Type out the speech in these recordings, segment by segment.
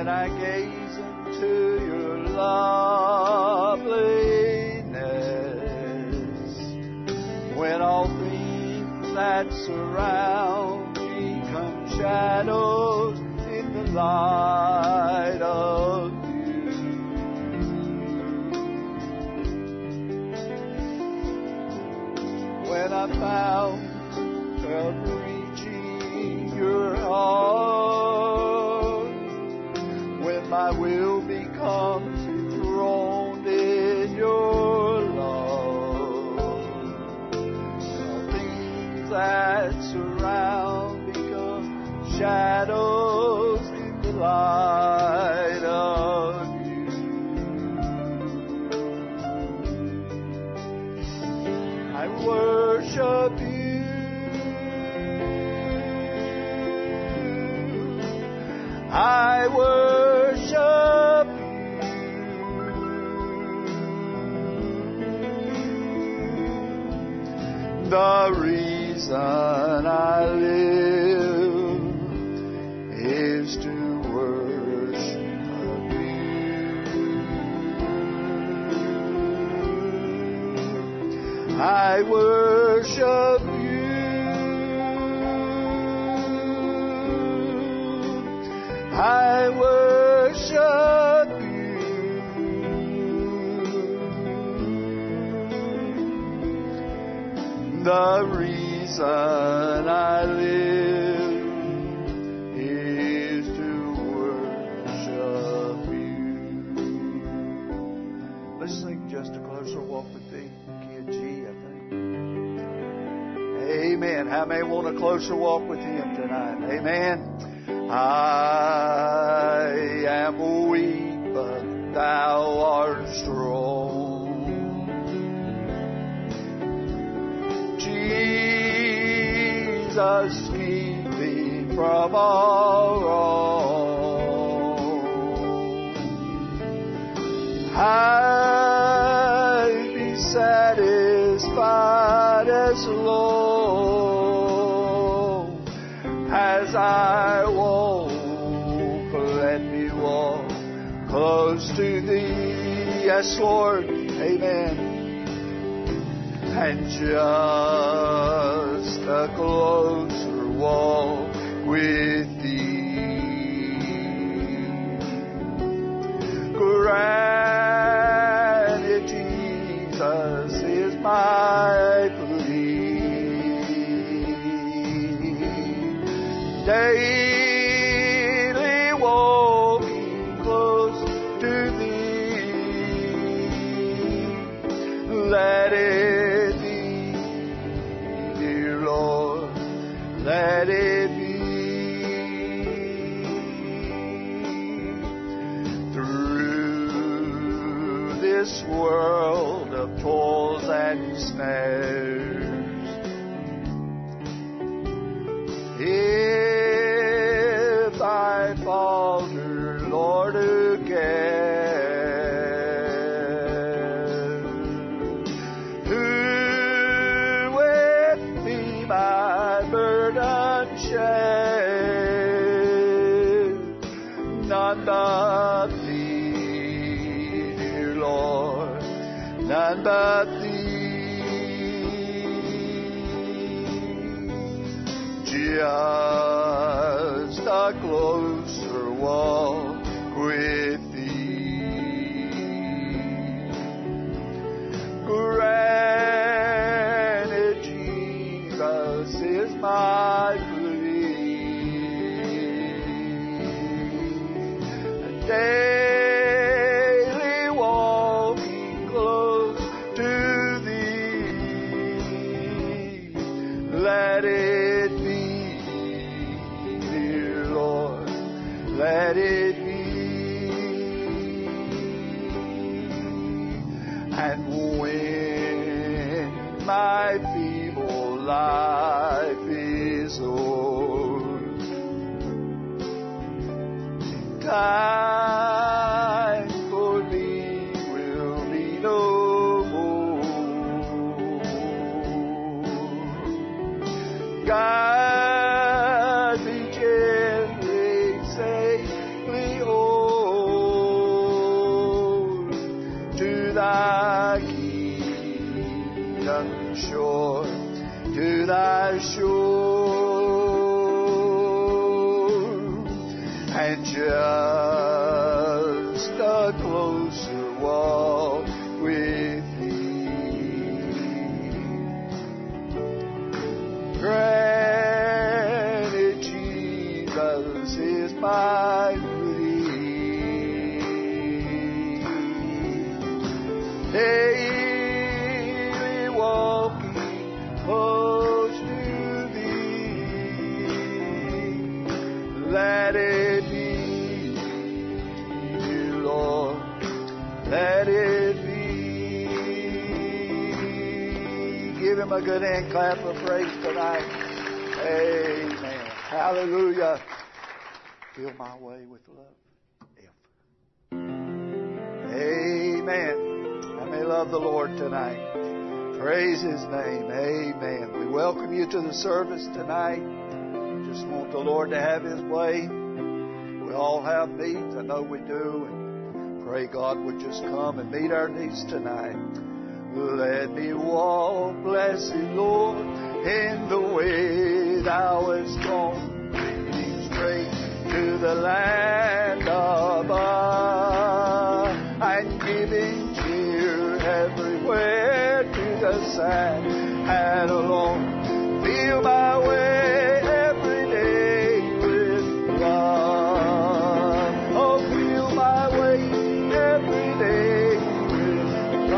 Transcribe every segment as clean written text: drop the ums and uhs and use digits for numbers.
when I gaze into your loveliness, when all things that surround me come shadows in the light of you. When I felt reaching your heart, when my will becomes enthroned in your love, all things that surround become shadows in the light of you. I worship you. I worship you. The reason I live is to worship you. I worship you. I worship you. The reason I live is to worship you. Let's sing Just a Closer Walk with Thee. Key of G, I think. Amen. How many want a closer walk with Him tonight? Amen. I am weak, but Thou art strong. Jesus, keep me from all wrong. I'd be satisfied as long as I walk. Let me walk close to Thee. Yes, Lord. Amen. And just a closer walk with Thee. Granted, Jesus is my plea. Daily walking close to Thee. Let it be, dear Lord, let it be. Through this world of toils and snares, if I falter, Lord, again, who with me my burden share? None but Thee, dear Lord, none but Thee. Just a closer walk with Thee. Granted, Jesus is my plea. Daily walking close to Thee. Let it be, dear Lord, let it be. And when my feeble life is o'er, time for me will be no more. Guide me gently, safely, oh, shore, to thy shore, and just a closer walk with thee. Granted, Jesus is my plea. Daily walking close to thee. Let it be, Lord, let it be. Give him a good hand clap of praise tonight. Amen. Hallelujah. Fill my way with love. Amen. I may love the Lord tonight. Praise His name. Amen. We welcome you to the service tonight. Just want the Lord to have His way. We all have needs. I know we do. And pray God would just come and meet our needs tonight. Let me walk, blessed Lord, in the way Thou hast gone, leading straight to the land above, and giving cheer everywhere to the sad and alone. Feel my way every day with love. Oh, feel my way every day with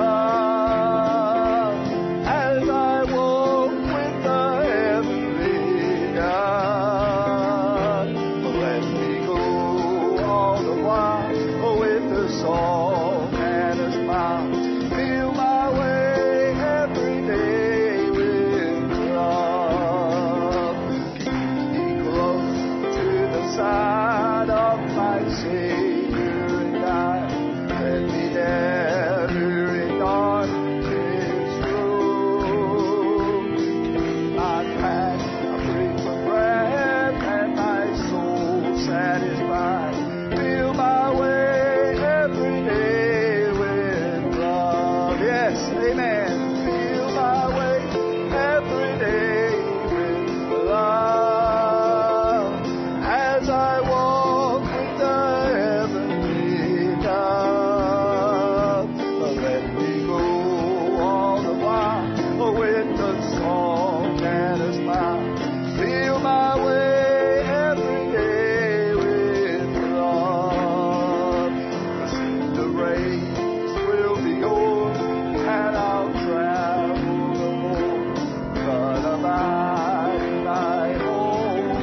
love, as I walk with the heavenly God. Let me go all the while with the song and a smile. Feel my way every day with love. Keep me close to the side of my Savior and guide. Let me never in darkness roam. Keep my path free from breath and my soul satisfied. Feel my way every day with love. Yes, amen. Feel my way every day with love, as I walk with the heavenly God. Let me go all the while with the song and a smile. Feel my way every day with love. The race will be yours, and I'll travel the more, but abide in thy home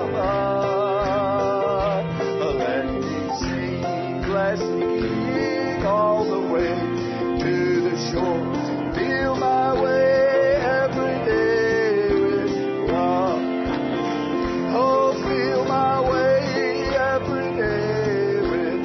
above. Let me sing, blessed King, all the way to the shore. Feel my way every day with love. Oh, feel my way every day with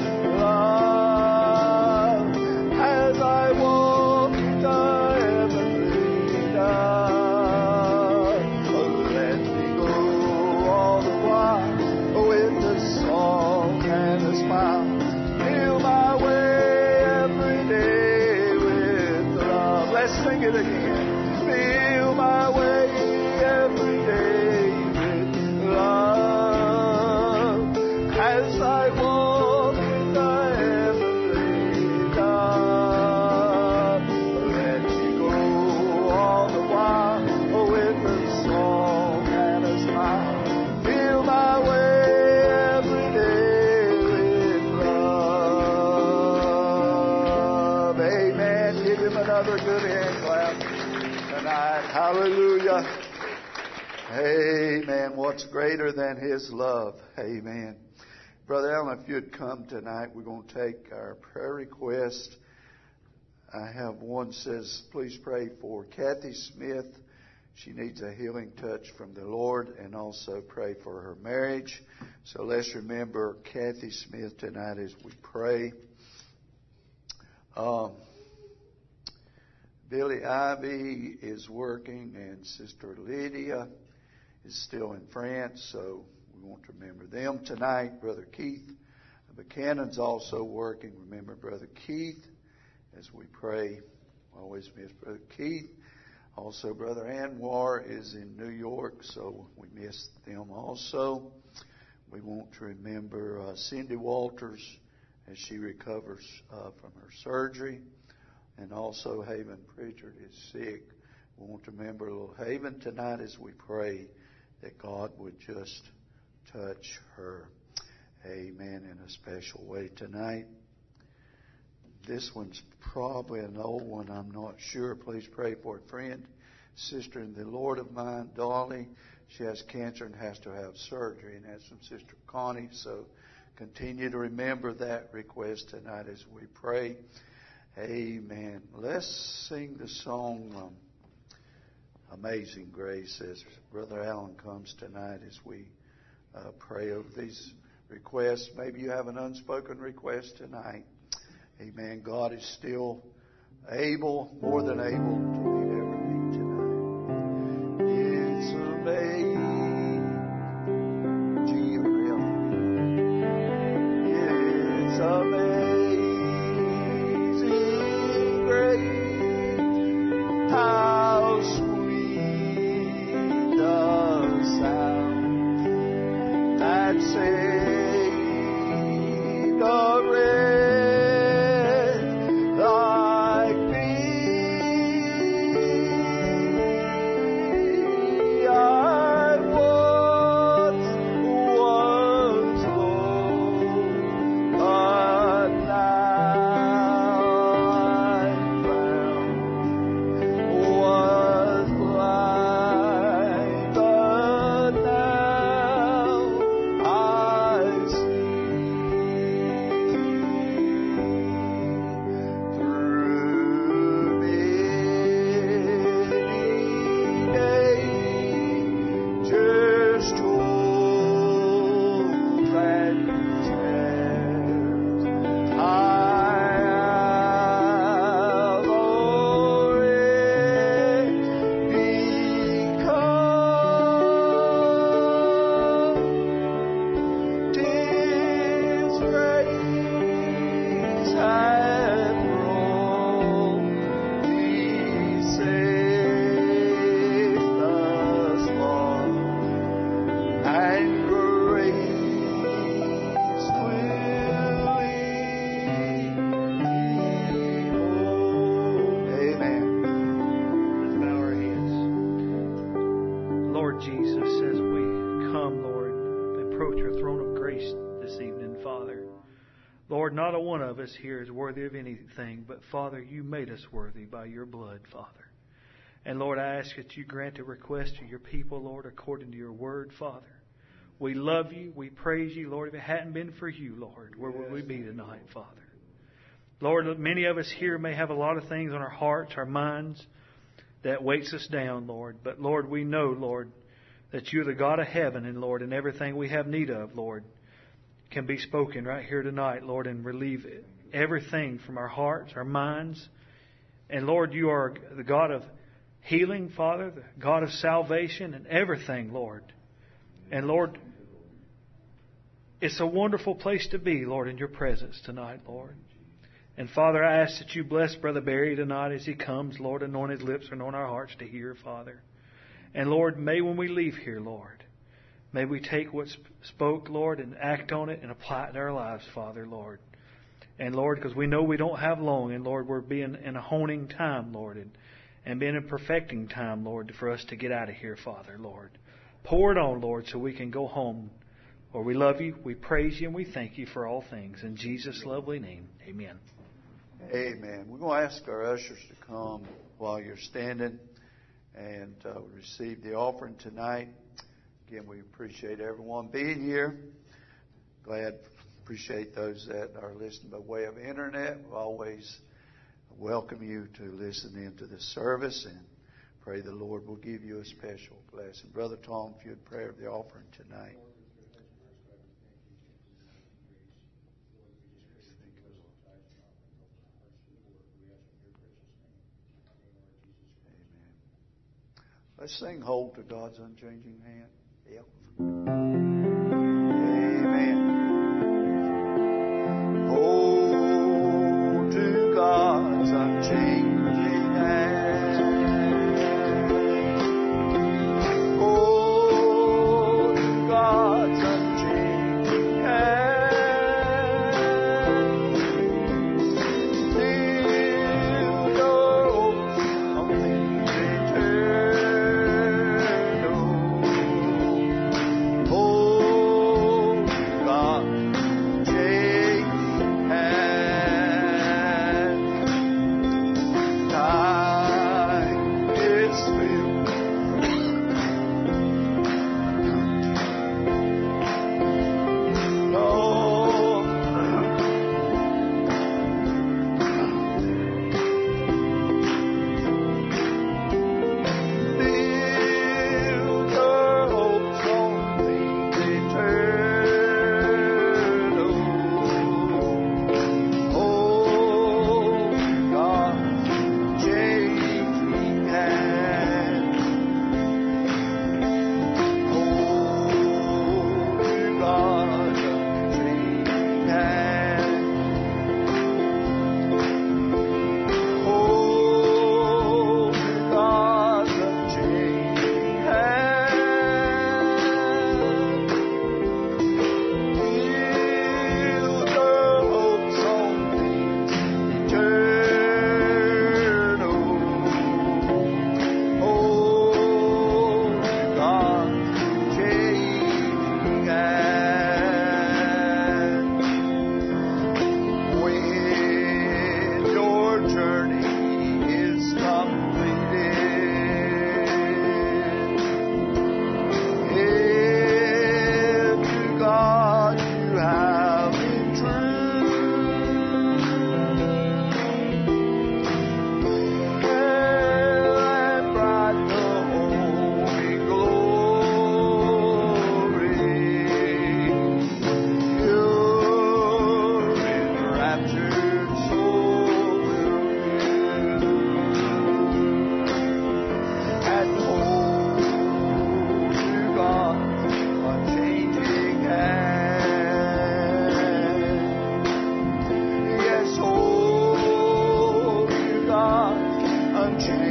love, as I walk in the heavenly God. Let me go all the while with the song and a smile. Feel my way every day with love. Let's sing it again. Feel my way every day with love, as I walk in the heavenly God. Let me go all the while with a song and a smile. Feel my way every day with love. Amen. Give him another good hand clap tonight. Hallelujah. Amen. What's greater than His love? Amen. Brother Allen, if you'd come tonight, we're going to take our prayer request. I have one says, please pray for Kathy Smith. She needs a healing touch from the Lord, and also pray for her marriage. So let's remember Kathy Smith tonight as we pray. Billy Ivy is working, and Sister Lydia is still in France, so we want to remember them tonight. Brother Keith Buchanan's also working. Remember Brother Keith as we pray. Always miss Brother Keith. Also, Brother Anwar is in New York, so we miss them also. We want to remember Cindy Walters as she recovers from her surgery. And also Haven Pritchard is sick. We want to remember little Haven tonight as we pray that God would just touch her. Amen. In a special way tonight. This one's probably an old one. I'm not sure. Please pray for a friend, sister in the Lord of mine, Dolly. She has cancer and has to have surgery. And that's from Sister Connie. So continue to remember that request tonight as we pray. Amen. Let's sing the song Amazing Grace as Brother Allen comes tonight as we pray over these requests. Maybe you have an unspoken request tonight. Amen. God is still able, more than able, to meet every need tonight. It's amazing. It's amazing grace. How sweet the sound that saved a wretch like me. I once was lost, but now I'm found. Was blind, but now I see. Through many dangers, toils, and snares, I have already become. 'Tis grace hath brought me safe thus far, and grace will lead me home. Amen. Let's bow our heads. Lord Jesus, as we come, Lord, approach your throne of grace this evening, Father. Lord, not a one of us here is worthy of anything, but Father, you made us worthy by your blood, Father. And Lord, I ask that you grant a request to your people, Lord, according to your word, Father. We love you. We praise you, Lord. If it hadn't been for you, Lord, where would we be tonight, Father? Lord, many of us here may have a lot of things on our hearts, our minds, that weights us down, Lord. But Lord, we know, Lord, that you're the God of heaven, and Lord, and everything we have need of, Lord, can be spoken right here tonight, Lord, and relieve everything from our hearts, our minds. And Lord, you are the God of healing, Father, the God of salvation and everything, Lord. And Lord, it's a wonderful place to be, Lord, in your presence tonight, Lord. And Father, I ask that you bless Brother Barry tonight as he comes, Lord, anoint his lips, anoint our hearts to hear, Father. And Lord, may when we leave here, Lord, may we take what's spoke, Lord, and act on it and apply it in our lives, Father, Lord. And Lord, because we know we don't have long, and Lord, we're being in a honing time, Lord, and being in a perfecting time, Lord, for us to get out of here, Father, Lord. Pour it on, Lord, so we can go home. Lord, we love you, we praise you, and we thank you for all things. In Jesus' lovely name, amen. Amen. We're going to ask our ushers to come while you're standing and receive the offering tonight. Again, we appreciate everyone being here. Appreciate those that are listening by way of internet. We always welcome you to listen into the service, and pray the Lord will give you a special blessing. Brother Tom, if you'd pray of the offering tonight. Let's sing Hold to God's Unchanging Hand. Yep. Amen. Hold to God's unchanging hand.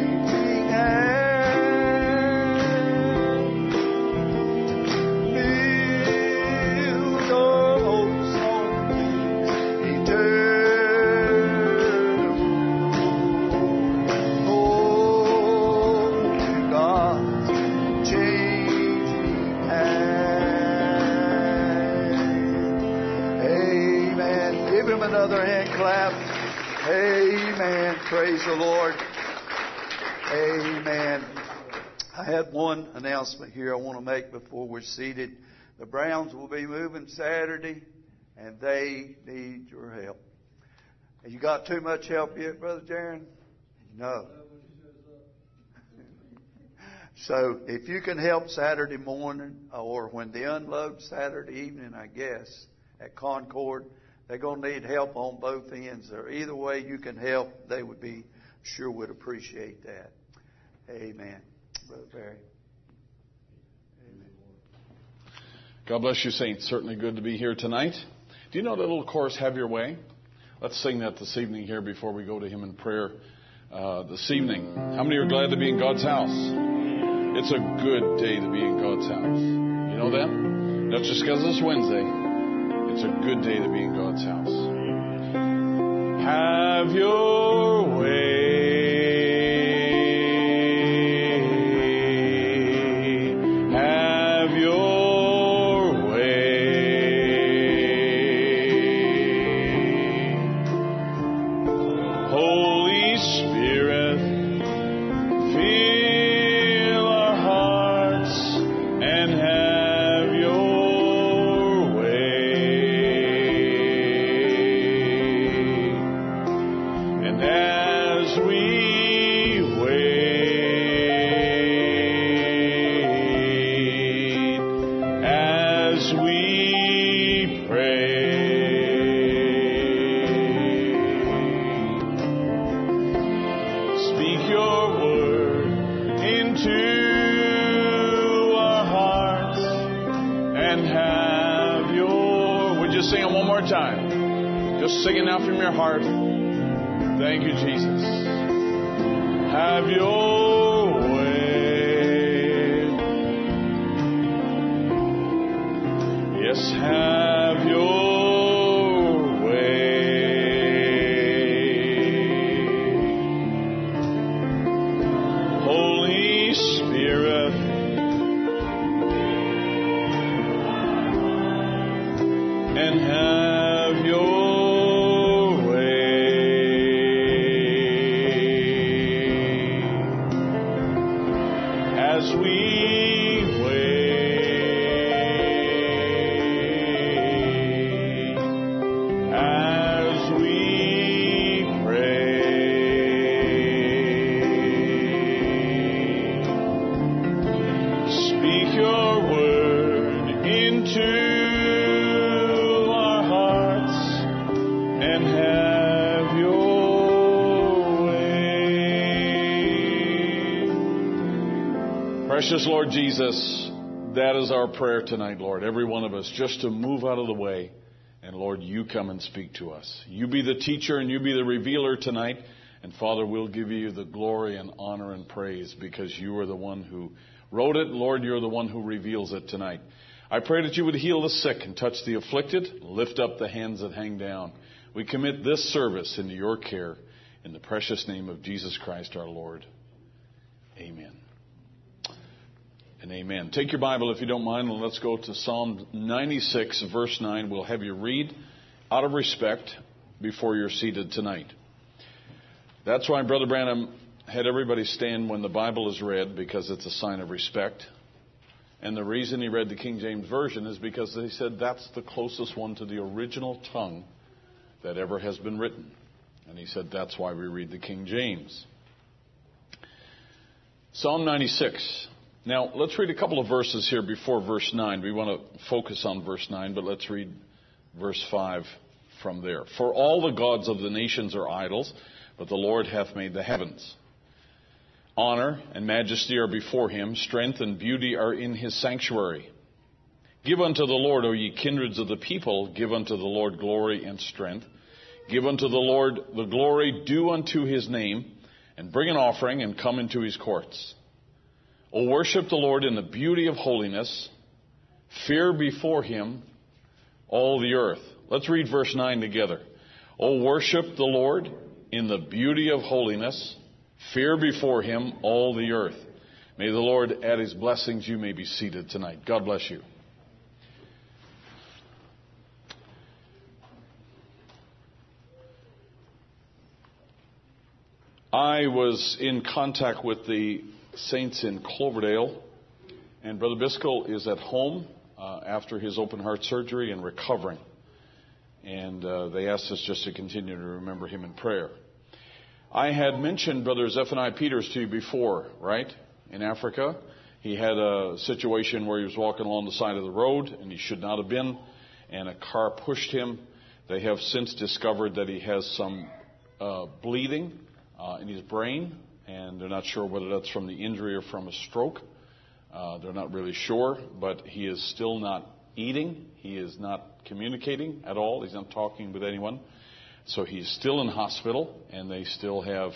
Another hand clap. Amen. Praise the Lord. Amen. I had one announcement here I want to make before we're seated. The Browns will be moving Saturday, and they need your help. Have you got too much help yet, Brother Jaron? No. So if you can help Saturday morning, or when they unload Saturday evening, I guess, at Concord, they're going to need help on both ends. Or either way you can help, they would be would appreciate that. Amen. Brother Barry. Amen. God bless you, saints. Certainly good to be here tonight. Do you know that little chorus, Have Your Way? Let's sing that this evening here before we go to Him in prayer this evening. How many are glad to be in God's house? It's a good day to be in God's house. You know that? Not just because it's Wednesday. It's a good day to be in God's house. Have your way. Have your way. Holy Spirit, fill our hearts and have your way. As we wait, as we pray, speak your word into our hearts and have your... Would you sing it one more time? Just sing it now from your heart. Thank you, Jesus. Have your way. Yes, have your way. Holy Spirit, and have your as we wait, as we pray, speak your word into our hearts and have your way. Precious Lord Jesus, that is our prayer tonight, Lord. Every one of us, just to move out of the way. And Lord, you come and speak to us. You be the teacher and you be the revealer tonight. And Father, we'll give you the glory and honor and praise because you are the one who wrote it. Lord, you're the one who reveals it tonight. I pray that you would heal the sick and touch the afflicted, lift up the hands that hang down. We commit this service into your care in the precious name of Jesus Christ our Lord. Amen. And amen. Take your Bible if you don't mind, and let's go to Psalm 96, verse 9. We'll have you read out of respect before you're seated tonight. That's why Brother Branham had everybody stand when the Bible is read, because it's a sign of respect. And the reason he read the King James Version is because he said that's the closest one to the original tongue that ever has been written. And he said that's why we read the King James. Psalm 96. Now, let's read a couple of verses here before verse 9. We want to focus on verse 9, but let's read verse 5 from there. For all the gods of the nations are idols, but the Lord hath made the heavens. Honor and majesty are before him. Strength and beauty are in his sanctuary. Give unto the Lord, O ye kindreds of the people. Give unto the Lord glory and strength. Give unto the Lord the glory due unto his name. and bring an offering and come into his courts. O worship the Lord in the beauty of holiness. Fear before him all the earth. Let's read verse 9 together. O worship the Lord in the beauty of holiness. Fear before him all the earth. May the Lord add his blessings. You may be seated tonight. God bless you. I was in contact with the saints in Cloverdale, and Brother Biscoe is at home after his open heart surgery and recovering. And they asked us just to continue to remember him in prayer. I had mentioned Brother Zephaniah Peters to you before, right? In Africa. He had a situation where he was walking along the side of the road, and he should not have been, and a car pushed him. They have since discovered that he has some bleeding in his brain, and they're not sure whether that's from the injury or from a stroke. They're not really sure, but he is still not eating. He is not communicating at all. He's not talking with anyone. So he's still in hospital, and they still have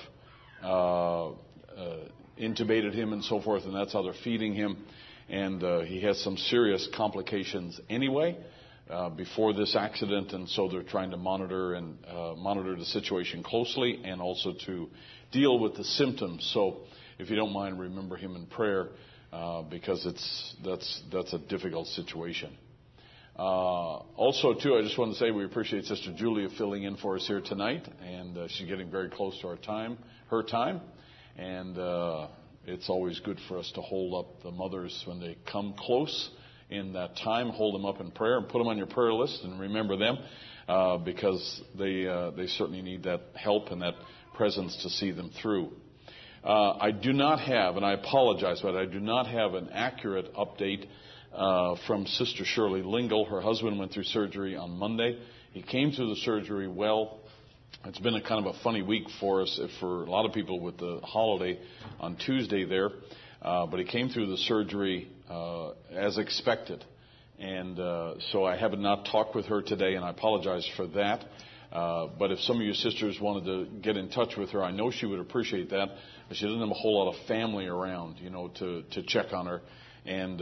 intubated him and so forth, and that's how they're feeding him. And he has some serious complications anyway before this accident, and so they're trying to monitor the situation closely and also to deal with the symptoms. So if you don't mind, remember him in prayer because that's a difficult situation. Also, too, I just want to say we appreciate Sister Julia filling in for us here tonight, and she's getting very close to her time, and it's always good for us to hold up the mothers when they come close in that time. Hold them up in prayer and put them on your prayer list and remember them because they certainly need that help and that presence to see them through. I do not have, and I apologize, but I do not have an accurate update from Sister Shirley Lingle. Her husband went through surgery on Monday. He came through the surgery well. It's been a kind of a funny week for us, for a lot of people with the holiday on Tuesday there. But he came through the surgery as expected. And so I have not talked with her today, and I apologize for that. But if some of you sisters wanted to get in touch with her, I know she would appreciate that. But she doesn't have a whole lot of family around, to check on her. And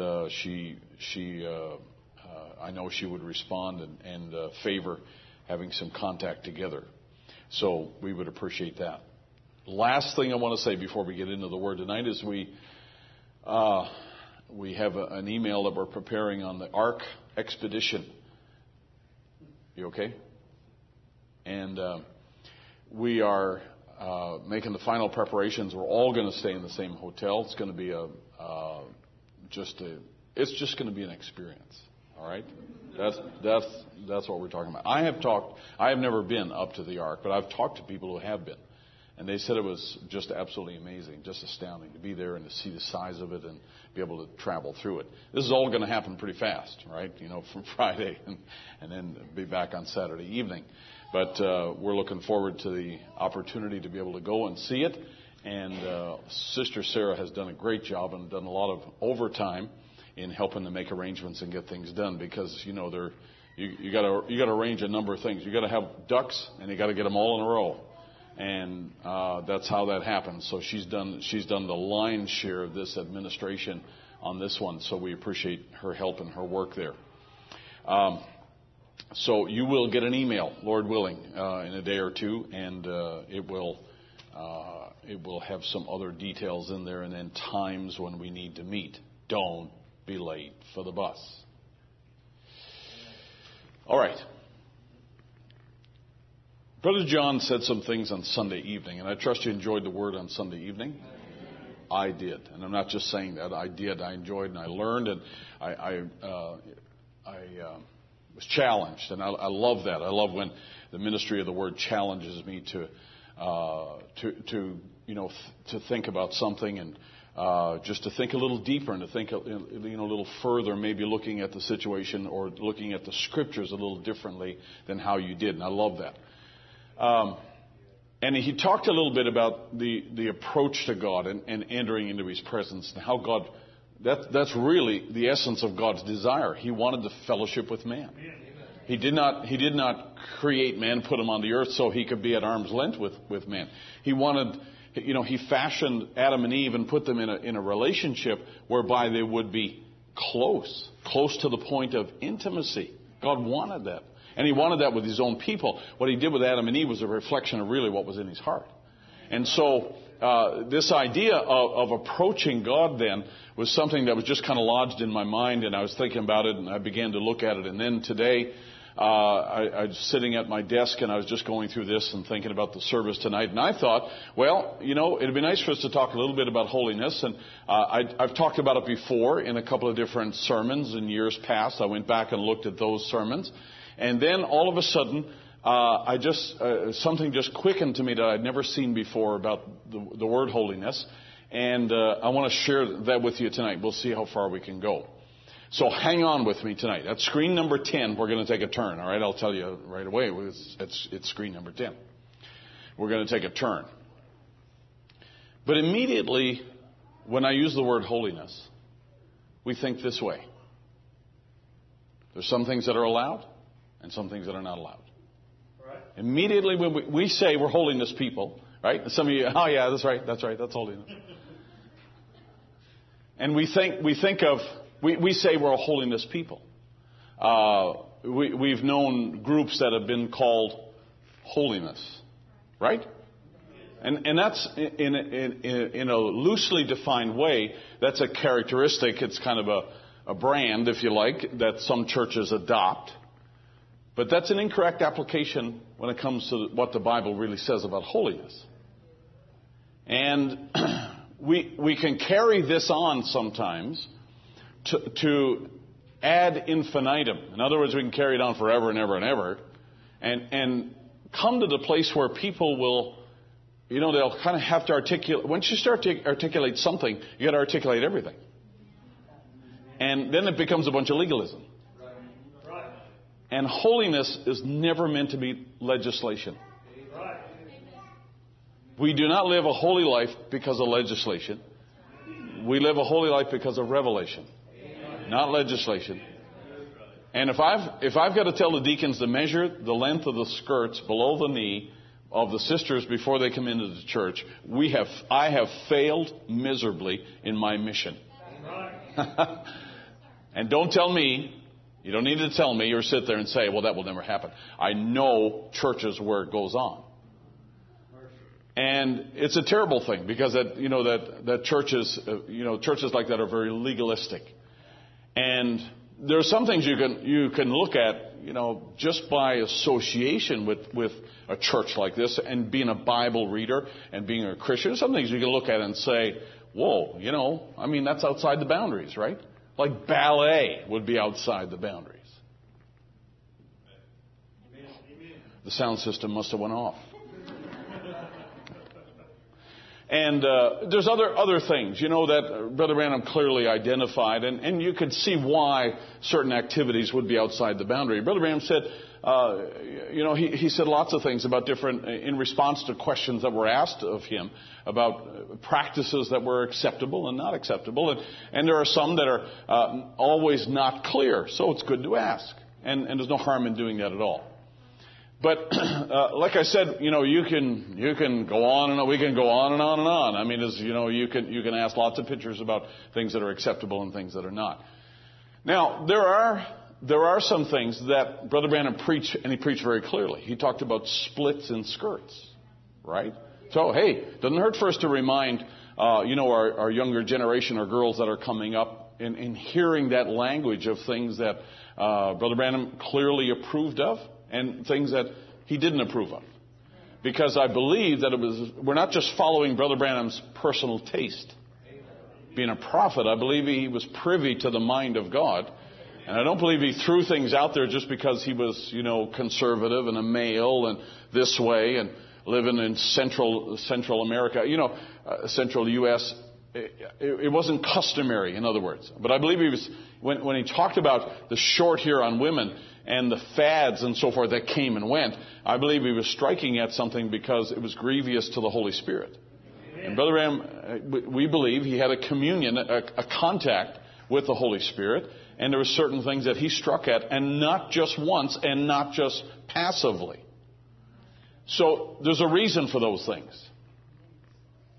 I know she would respond and favor having some contact together. So we would appreciate that. Last thing I want to say before we get into the Word tonight is we have an email that we're preparing on the Ark expedition. You okay? And we are making the final preparations. We're all going to stay in the same hotel. It's going to be it's just going to be an experience. All right? That's what we're talking about. I have never been up to the Ark, but I've talked to people who have been. And they said it was just absolutely amazing, just astounding to be there and to see the size of it and be able to travel through it. This is all going to happen pretty fast, right? From Friday and then be back on Saturday evening. But we're looking forward to the opportunity to be able to go and see it. And Sister Sarah has done a great job and done a lot of overtime in helping to make arrangements and get things done because you got to arrange a number of things. You got to have ducks and you got to get them all in a row. And that's how that happens. So she's done the lion's share of this administration on this one. So we appreciate her help and her work there. So you will get an email, Lord willing, in a day or two, and it will have some other details in there, and then times when we need to meet. Don't be late for the bus. All right. Brother John said some things on Sunday evening, and I trust you enjoyed the word on Sunday evening. I did, and I'm not just saying that. I did. I enjoyed, and I learned, and I was challenged, and I love that. I love when the ministry of the word challenges me to think about something and just to think a little deeper and to think a little further, maybe looking at the situation or looking at the scriptures a little differently than how you did, and I love that. And he talked a little bit about the approach to God and entering into His presence and how God, that's really the essence of God's desire. He wanted to fellowship with man. He did not create man, put him on the earth so He could be at arm's length with man. He wanted He fashioned Adam and Eve and put them in a relationship whereby they would be close to the point of intimacy. God wanted that. And He wanted that with His own people. What He did with Adam and Eve was a reflection of really what was in His heart. And so this idea of approaching God then was something that was just kind of lodged in my mind, and I was thinking about it, and I began to look at it. And then today, I was sitting at my desk, and I was just going through this and thinking about the service tonight. And I thought, well, it'd be nice for us to talk a little bit about holiness. And I've talked about it before in a couple of different sermons in years past. I went back and looked at those sermons. And then all of a sudden, something just quickened to me that I'd never seen before about the word holiness. And I want to share that with you tonight. We'll see how far we can go. So hang on with me tonight. At screen number 10, we're going to take a turn. All right, I'll tell you right away. It's screen number 10. We're going to take a turn. But immediately, when I use the word holiness, we think this way. There's some things that are allowed and some things that are not allowed. Right. Immediately when we say we're holiness people, right? Some of you, oh yeah, that's right, that's holiness. And we say we're a holiness people. We've known groups that have been called holiness, right? And that's in a loosely defined way. That's a characteristic. It's kind of a brand, if you like, that some churches adopt. But that's an incorrect application when it comes to what the Bible really says about holiness. And we can carry this on sometimes to ad infinitum. In other words, we can carry it on forever and ever and ever, and come to the place where people will, they'll kind of have to articulate. Once you start to articulate something, you got to articulate everything, and then it becomes a bunch of legalism. And holiness is never meant to be legislation. We do not live a holy life because of legislation. We live a holy life because of revelation, not legislation. And if I've got to tell the deacons to measure the length of the skirts below the knee of the sisters before they come into the church, I have failed miserably in my mission. And don't tell me. You don't need to tell me or sit there and say, well, that will never happen. I know churches where it goes on. And it's a terrible thing because that churches like that are very legalistic. And there are some things you can look at, just by association with a church like this and being a Bible reader and being a Christian. Some things you can look at and say, whoa, that's outside the boundaries, right? Like ballet would be outside the boundaries. The sound system must have went off. And there's other things, that Brother Branham clearly identified, and you could see why certain activities would be outside the boundary. Brother Branham said, he said lots of things about different, in response to questions that were asked of him about practices that were acceptable and not acceptable. And there are some that are always not clear, so it's good to ask. And there's no harm in doing that at all. But like I said, you can go on and on. We can go on and on and on. I mean, you can ask lots of pictures about things that are acceptable and things that are not. Now there are some things that Brother Branham preached, and he preached very clearly. He talked about splits in skirts, right? So hey, doesn't hurt for us to remind our younger generation or girls that are coming up in hearing that language of things that Brother Branham clearly approved of, and things that he didn't approve of. Because I believe that we're not just following Brother Branham's personal taste. Being a prophet, I believe he was privy to the mind of God. And I don't believe he threw things out there just because he was, conservative and a male and this way and living in Central America, Central U.S. It wasn't customary, in other words. But I believe he was, when he talked about the short hair on women and the fads and so forth that came and went, I believe he was striking at something because it was grievous to the Holy Spirit. Amen. And Brother Branham, we believe he had a communion, a contact with the Holy Spirit, and there were certain things that he struck at, and not just once and not just passively. So there's a reason for those things.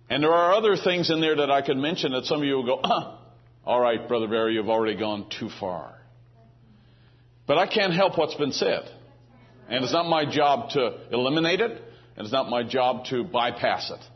And there are other things in there that I could mention that some of you will go, all right, Brother Barry, you've already gone too far. But I can't help what's been said. And it's not my job to eliminate it, and it's not my job to bypass it.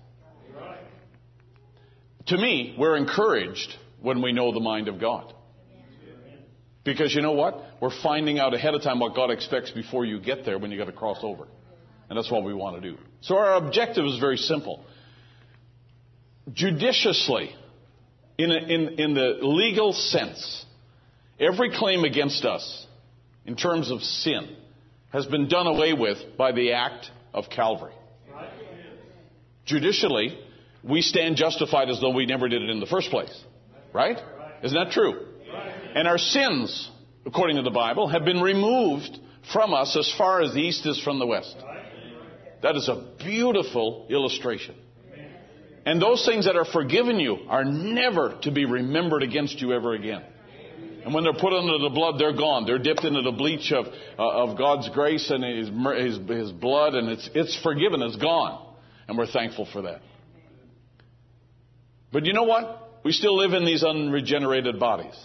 To me, we're encouraged when we know the mind of God. Because you know what? We're finding out ahead of time what God expects before you get there when you got to cross over. And that's what we want to do. So our objective is very simple. Judiciously, in the legal sense, every claim against us in terms of sin has been done away with by the act of Calvary. Judicially, we stand justified as though we never did it in the first place. Right? Isn't that true? And our sins, according to the Bible, have been removed from us as far as the east is from the west. That is a beautiful illustration. And those things that are forgiven you are never to be remembered against you ever again. And when they're put under the blood, they're gone. They're dipped into the bleach of God's grace and His blood, and it's forgiven. It's gone. And we're thankful for that. But you know what? We still live in these unregenerated bodies.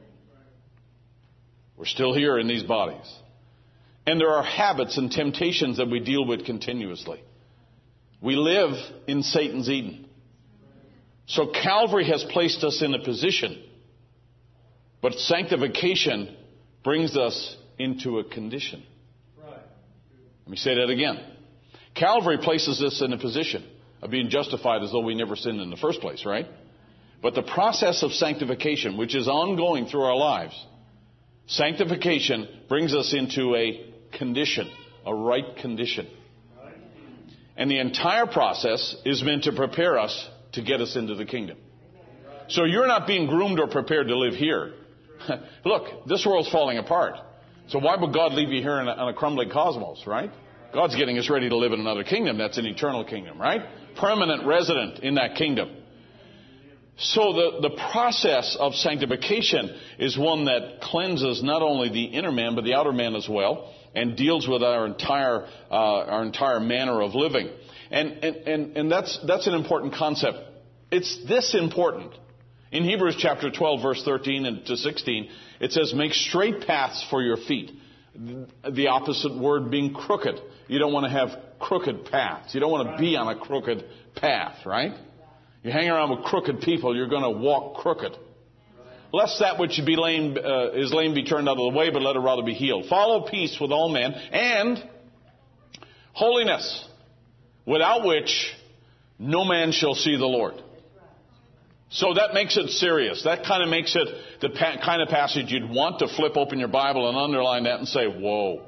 We're still here in these bodies. And there are habits and temptations that we deal with continuously. We live in Satan's Eden. So Calvary has placed us in a position. But sanctification brings us into a condition. Let me say that again. Calvary places us in a position of being justified as though we never sinned in the first place, right? But the process of sanctification, which is ongoing through our lives, sanctification brings us into a condition, a right condition. And the entire process is meant to prepare us to get us into the kingdom. So you're not being groomed or prepared to live here. Look, this world's falling apart. So why would God leave you here on a crumbling cosmos, right? God's getting us ready to live in another kingdom. That's an eternal kingdom, right? Permanent resident in that kingdom. So the process of sanctification is one that cleanses not only the inner man, but the outer man as well, and deals with our entire manner of living. And that's an important concept. It's this important. In Hebrews chapter 12, verse 13 and to 16, it says, make straight paths for your feet. The opposite word being crooked. You don't want to have crooked paths. You don't want to be on a crooked path, right? You hang around with crooked people, you're going to walk crooked. Lest that which is lame be turned out of the way, but let it rather be healed. Follow peace with all men and holiness, without which no man shall see the Lord. So that makes it serious. That kind of makes it the kind of passage you'd want to flip open your Bible and underline that and say, whoa.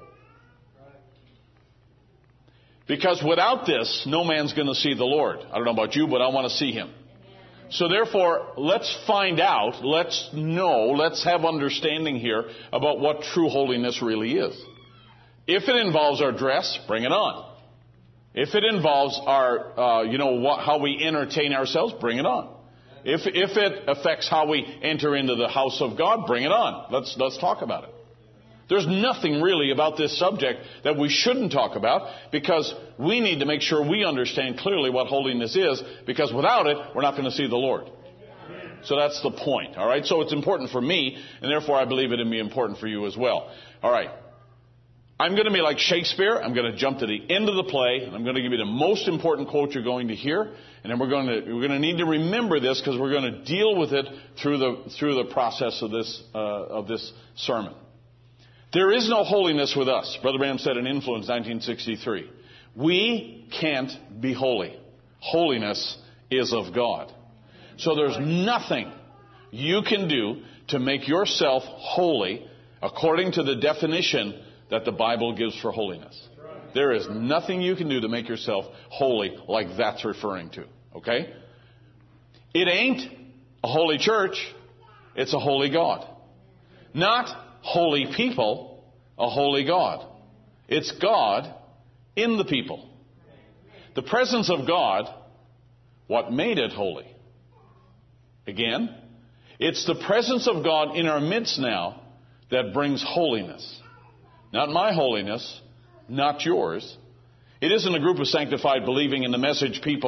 Because without this, no man's going to see the Lord. I don't know about you, but I want to see Him. So therefore, let's find out, let's know, let's have understanding here about what true holiness really is. If it involves our dress, bring it on. If it involves our, how we entertain ourselves, bring it on. If it affects how we enter into the house of God, bring it on. Let's talk about it. There's nothing really about this subject that we shouldn't talk about, because we need to make sure we understand clearly what holiness is, because without it, we're not going to see the Lord. So that's the point. All right. So it's important for me, and therefore I believe it'll be important for you as well. All right. I'm going to be like Shakespeare. I'm going to jump to the end of the play, and I'm going to give you the most important quote you're going to hear, and then we're going to need to remember this, because we're going to deal with it through the process of this sermon. There is no holiness with us. Brother Branham said in Influence 1963. We can't be holy. Holiness is of God. So there's nothing you can do to make yourself holy according to the definition that the Bible gives for holiness. There is nothing you can do to make yourself holy like that's referring to. Okay? It ain't a holy church. It's a holy God. Not holy people, a holy God. It's God in the people. The presence of God, what made it holy? Again, it's the presence of God in our midst now that brings holiness. Not my holiness, not yours. It isn't a group of sanctified, believing in the message people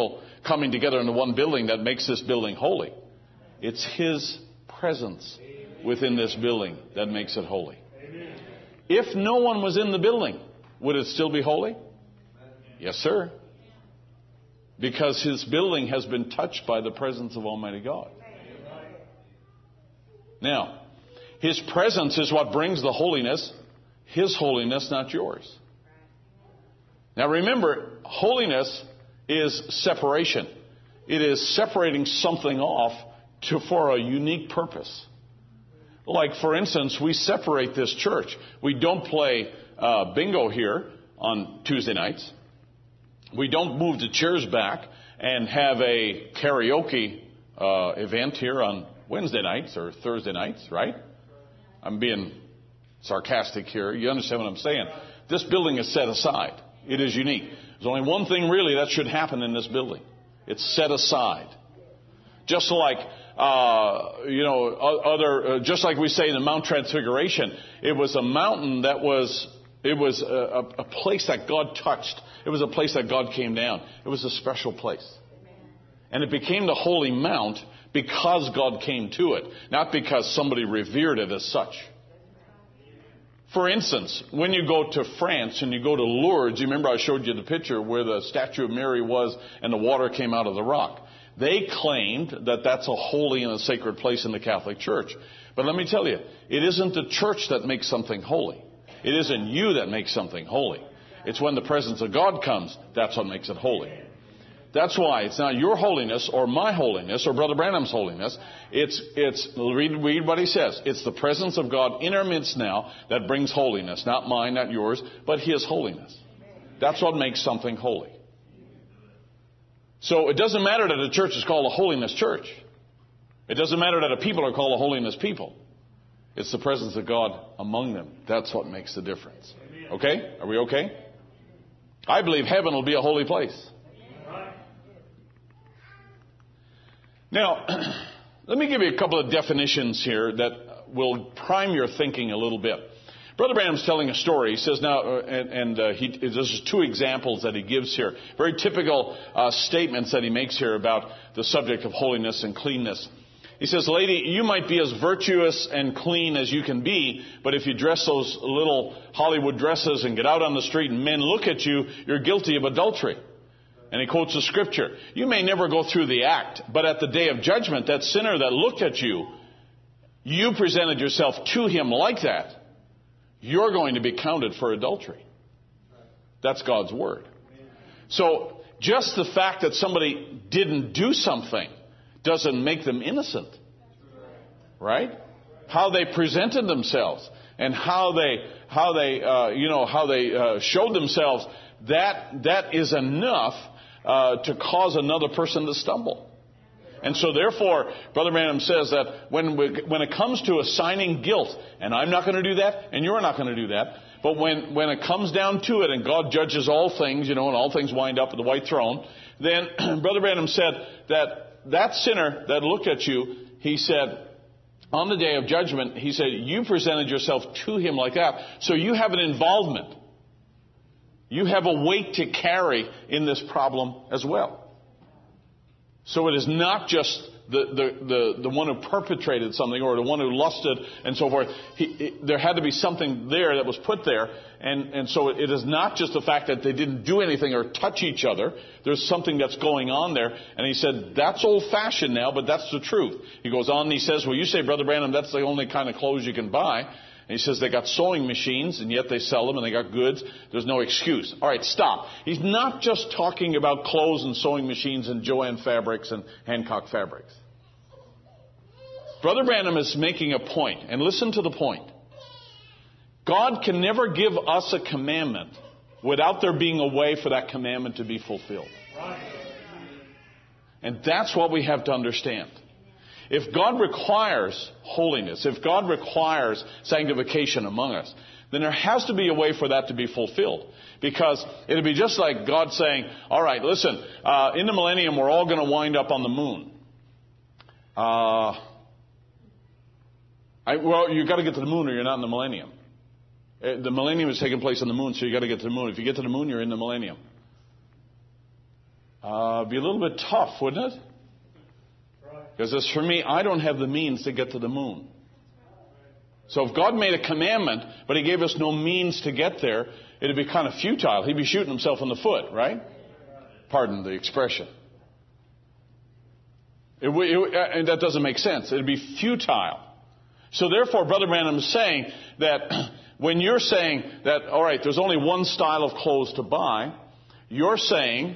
coming together into one building that makes this building holy. It's His presence within this building that makes it holy. If no one was in the building, would it still be holy? Yes, sir. Because His building has been touched by the presence of Almighty God. Now, His presence is what brings the holiness. His holiness, not yours. Now remember, holiness is separation. It is separating something off for a unique purpose. Like, for instance, we separate this church. We don't play bingo here on Tuesday nights. We don't move the chairs back and have a karaoke event here on Wednesday nights or Thursday nights, right? I'm being sarcastic here. You understand what I'm saying? This building is set aside. It is unique. There's only one thing really that should happen in this building. It's set aside. Just like, just like we say in the Mount Transfiguration, it was a mountain that was a place that God touched. It was a place that God came down. It was a special place. And it became the holy mount because God came to it, not because somebody revered it as such. For instance, when you go to France and you go to Lourdes, you remember I showed you the picture where the statue of Mary was and the water came out of the rock. They claimed that that's a holy and a sacred place in the Catholic Church. But let me tell you, it isn't the church that makes something holy. It isn't you that makes something holy. It's when the presence of God comes, that's what makes it holy. That's why it's not your holiness or my holiness or Brother Branham's holiness. Read what he says. It's the presence of God in our midst now that brings holiness. Not mine, not yours, but His holiness. That's what makes something holy. So it doesn't matter that a church is called a holiness church. It doesn't matter that a people are called a holiness people. It's the presence of God among them. That's what makes the difference. Okay? Are we okay? I believe heaven will be a holy place. Now, let me give you a couple of definitions here that will prime your thinking a little bit. Brother Branham's telling a story. He says now, there's two examples that he gives here. Very typical statements that he makes here about the subject of holiness and cleanness. He says, lady, you might be as virtuous and clean as you can be, but if you dress those little Hollywood dresses and get out on the street and men look at you, you're guilty of adultery. And he quotes the scripture. You may never go through the act, but at the day of judgment, that sinner that looked at you, you presented yourself to him like that. You're going to be counted for adultery. That's God's word. So just the fact that somebody didn't do something doesn't make them innocent. Right? How they presented themselves and how they showed themselves, that is enough to cause another person to stumble. And so therefore, Brother Branham says that when it comes to assigning guilt, and I'm not going to do that, and you're not going to do that, but when it comes down to it, and God judges all things, and all things wind up at the white throne, then Brother Branham said that sinner that looked at you, he said, on the day of judgment, he said, you presented yourself to him like that, so you have an involvement. You have a weight to carry in this problem as well. So it is not just the one who perpetrated something or the one who lusted and so forth. There had to be something there that was put there. And so it is not just the fact that they didn't do anything or touch each other. There's something that's going on there. And he said, that's old-fashioned now, but that's the truth. He goes on and he says, well, you say, Brother Branham, that's the only kind of clothes you can buy. And he says they got sewing machines, and yet they sell them, and they got goods. There's no excuse. All right, stop. He's not just talking about clothes and sewing machines and Joanne Fabrics and Hancock Fabrics. Brother Branham is making a point, and listen to the point. God can never give us a commandment without there being a way for that commandment to be fulfilled. And that's what we have to understand. If God requires holiness, if God requires sanctification among us, then there has to be a way for that to be fulfilled. Because it would be just like God saying, all right, listen, in the millennium, we're all going to wind up on the moon. You've got to get to the moon or you're not in the millennium. The millennium is taking place on the moon, so you've got to get to the moon. If you get to the moon, you're in the millennium. Be a little bit tough, wouldn't it? Because as for me, I don't have the means to get to the moon. So if God made a commandment, but He gave us no means to get there, it'd be kind of futile. He'd be shooting himself in the foot, right? Pardon the expression. And that doesn't make sense. It'd be futile. So therefore, Brother Branham is saying that when you're saying that, all right, there's only one style of clothes to buy, you're saying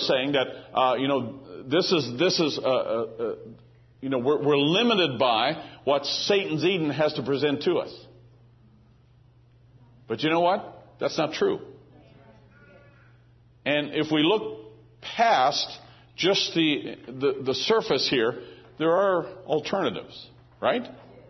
that this is we're limited by what Satan's Eden has to present to us. But you know what? That's not true. And if we look past just the surface here, there are alternatives, right?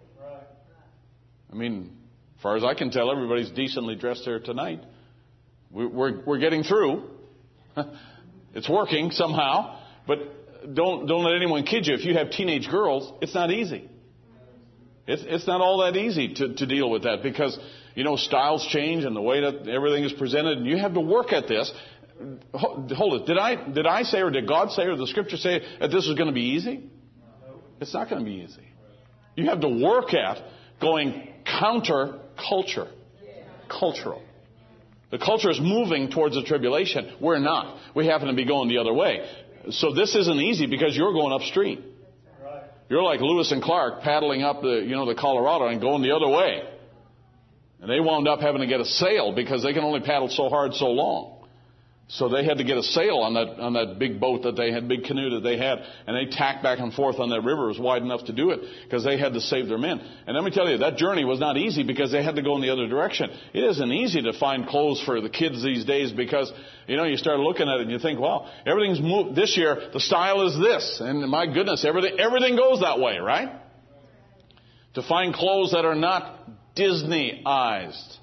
I mean, as far as I can tell, everybody's decently dressed here tonight. We're getting through. It's working somehow, but don't let anyone kid you. If you have teenage girls, it's not easy. It's not all that easy to deal with that because, styles change and the way that everything is presented, and you have to work at this. Hold it. Did I say, or did God say, or the Scripture say that this is going to be easy? It's not going to be easy. You have to work at going counter culture. Cultural. The culture is moving towards the tribulation. We're not. We happen to be going the other way. So this isn't easy because you're going upstream. You're like Lewis and Clark paddling up the Colorado and going the other way. And they wound up having to get a sail because they can only paddle so hard so long. So they had to get a sail on that big boat that they had, big canoe that they had, and they tacked back and forth on that river. It was wide enough to do it because they had to save their men. And let me tell you, that journey was not easy because they had to go in the other direction. It isn't easy to find clothes for the kids these days because, you start looking at it and you think, well, everything's moved. This year, the style is this. And my goodness, everything goes that way, right? To find clothes that are not Disneyized,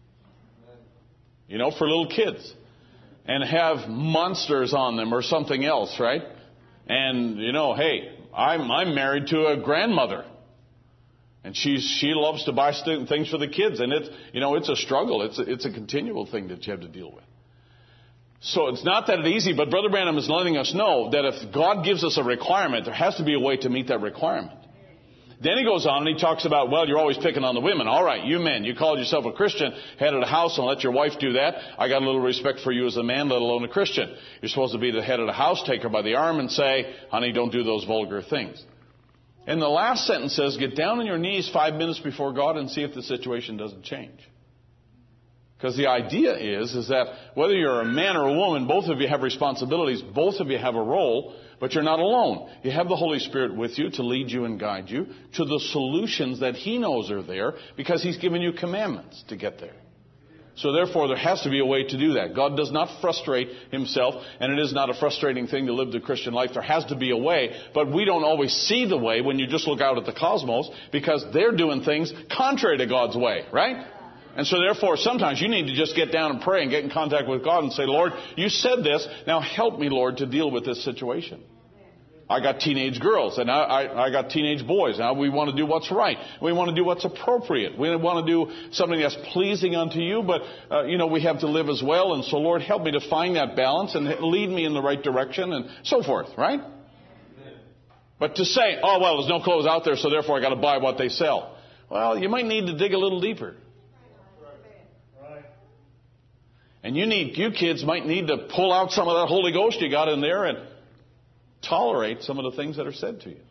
for little kids. And have monsters on them or something else, right? And, hey, I'm married to a grandmother. And she loves to buy things for the kids. And it's a struggle. It's a continual thing that you have to deal with. So it's not that easy, but Brother Branham is letting us know that if God gives us a requirement, there has to be a way to meet that requirement. Then he goes on and he talks about, well, you're always picking on the women. All right, you men, you called yourself a Christian, head of the house, and let your wife do that. I got a little respect for you as a man, let alone a Christian. You're supposed to be the head of the house, take her by the arm and say, honey, don't do those vulgar things. And the last sentence says, get down on your knees 5 minutes before God and see if the situation doesn't change. Because the idea is that whether you're a man or a woman, both of you have responsibilities, both of you have a role, but you're not alone. You have the Holy Spirit with you to lead you and guide you to the solutions that He knows are there because He's given you commandments to get there. So therefore, there has to be a way to do that. God does not frustrate Himself, and it is not a frustrating thing to live the Christian life. There has to be a way, but we don't always see the way when you just look out at the cosmos because they're doing things contrary to God's way, right? And so therefore, sometimes you need to just get down and pray and get in contact with God and say, Lord, you said this. Now help me, Lord, to deal with this situation. I got teenage girls and I got teenage boys. Now we want to do what's right. We want to do what's appropriate. We want to do something that's pleasing unto you, but, we have to live as well. And so, Lord, help me to find that balance and lead me in the right direction and so forth, right? But to say, oh, well, there's no clothes out there, so therefore I got to buy what they sell. Well, you might need to dig a little deeper. And you kids might need to pull out some of that Holy Ghost you got in there and tolerate some of the things that are said to you.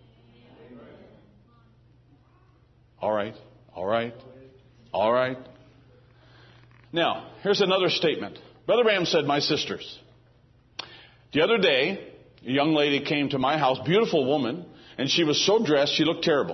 All right. Now, here's another statement. Brother Branham said, my sisters, the other day, a young lady came to my house, beautiful woman, and she was so dressed, she looked terrible.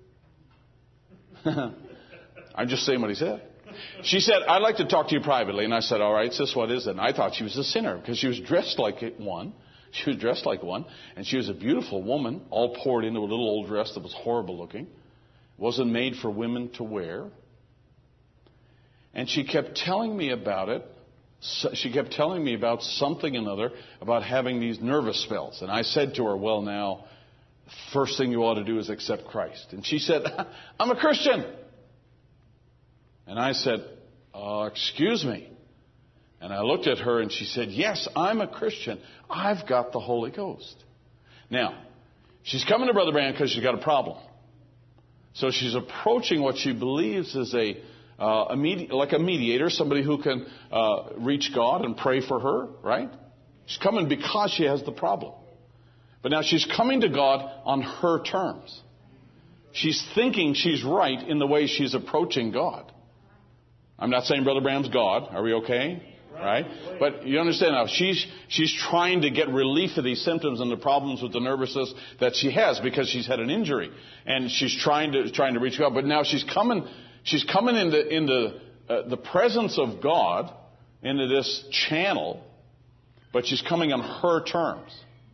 I'm just saying what he said. She said, I'd like to talk to you privately. And I said, all right, sis, what is it? And I thought she was a sinner because she was dressed like one. She was dressed like one. And she was a beautiful woman, all poured into a little old dress that was horrible looking. Wasn't made for women to wear. And she kept telling me about it. She kept telling me about something or another, about having these nervous spells. And I said to her, well, now, first thing you ought to do is accept Christ. And she said, I'm a Christian. And I said, excuse me. And I looked at her and she said, yes, I'm a Christian. I've got the Holy Ghost. Now, she's coming to Brother Branham because she's got a problem. So she's approaching what she believes is like a mediator, somebody who can reach God and pray for her, right? She's coming because she has the problem. But now she's coming to God on her terms. She's thinking she's right in the way she's approaching God. I'm not saying Brother Branham's God. Are we okay? Right? But you understand now, she's trying to get relief of these symptoms and the problems with the nervousness that she has because she's had an injury. And she's trying to reach God. But now she's coming into the presence of God, into this channel, but she's coming on her terms.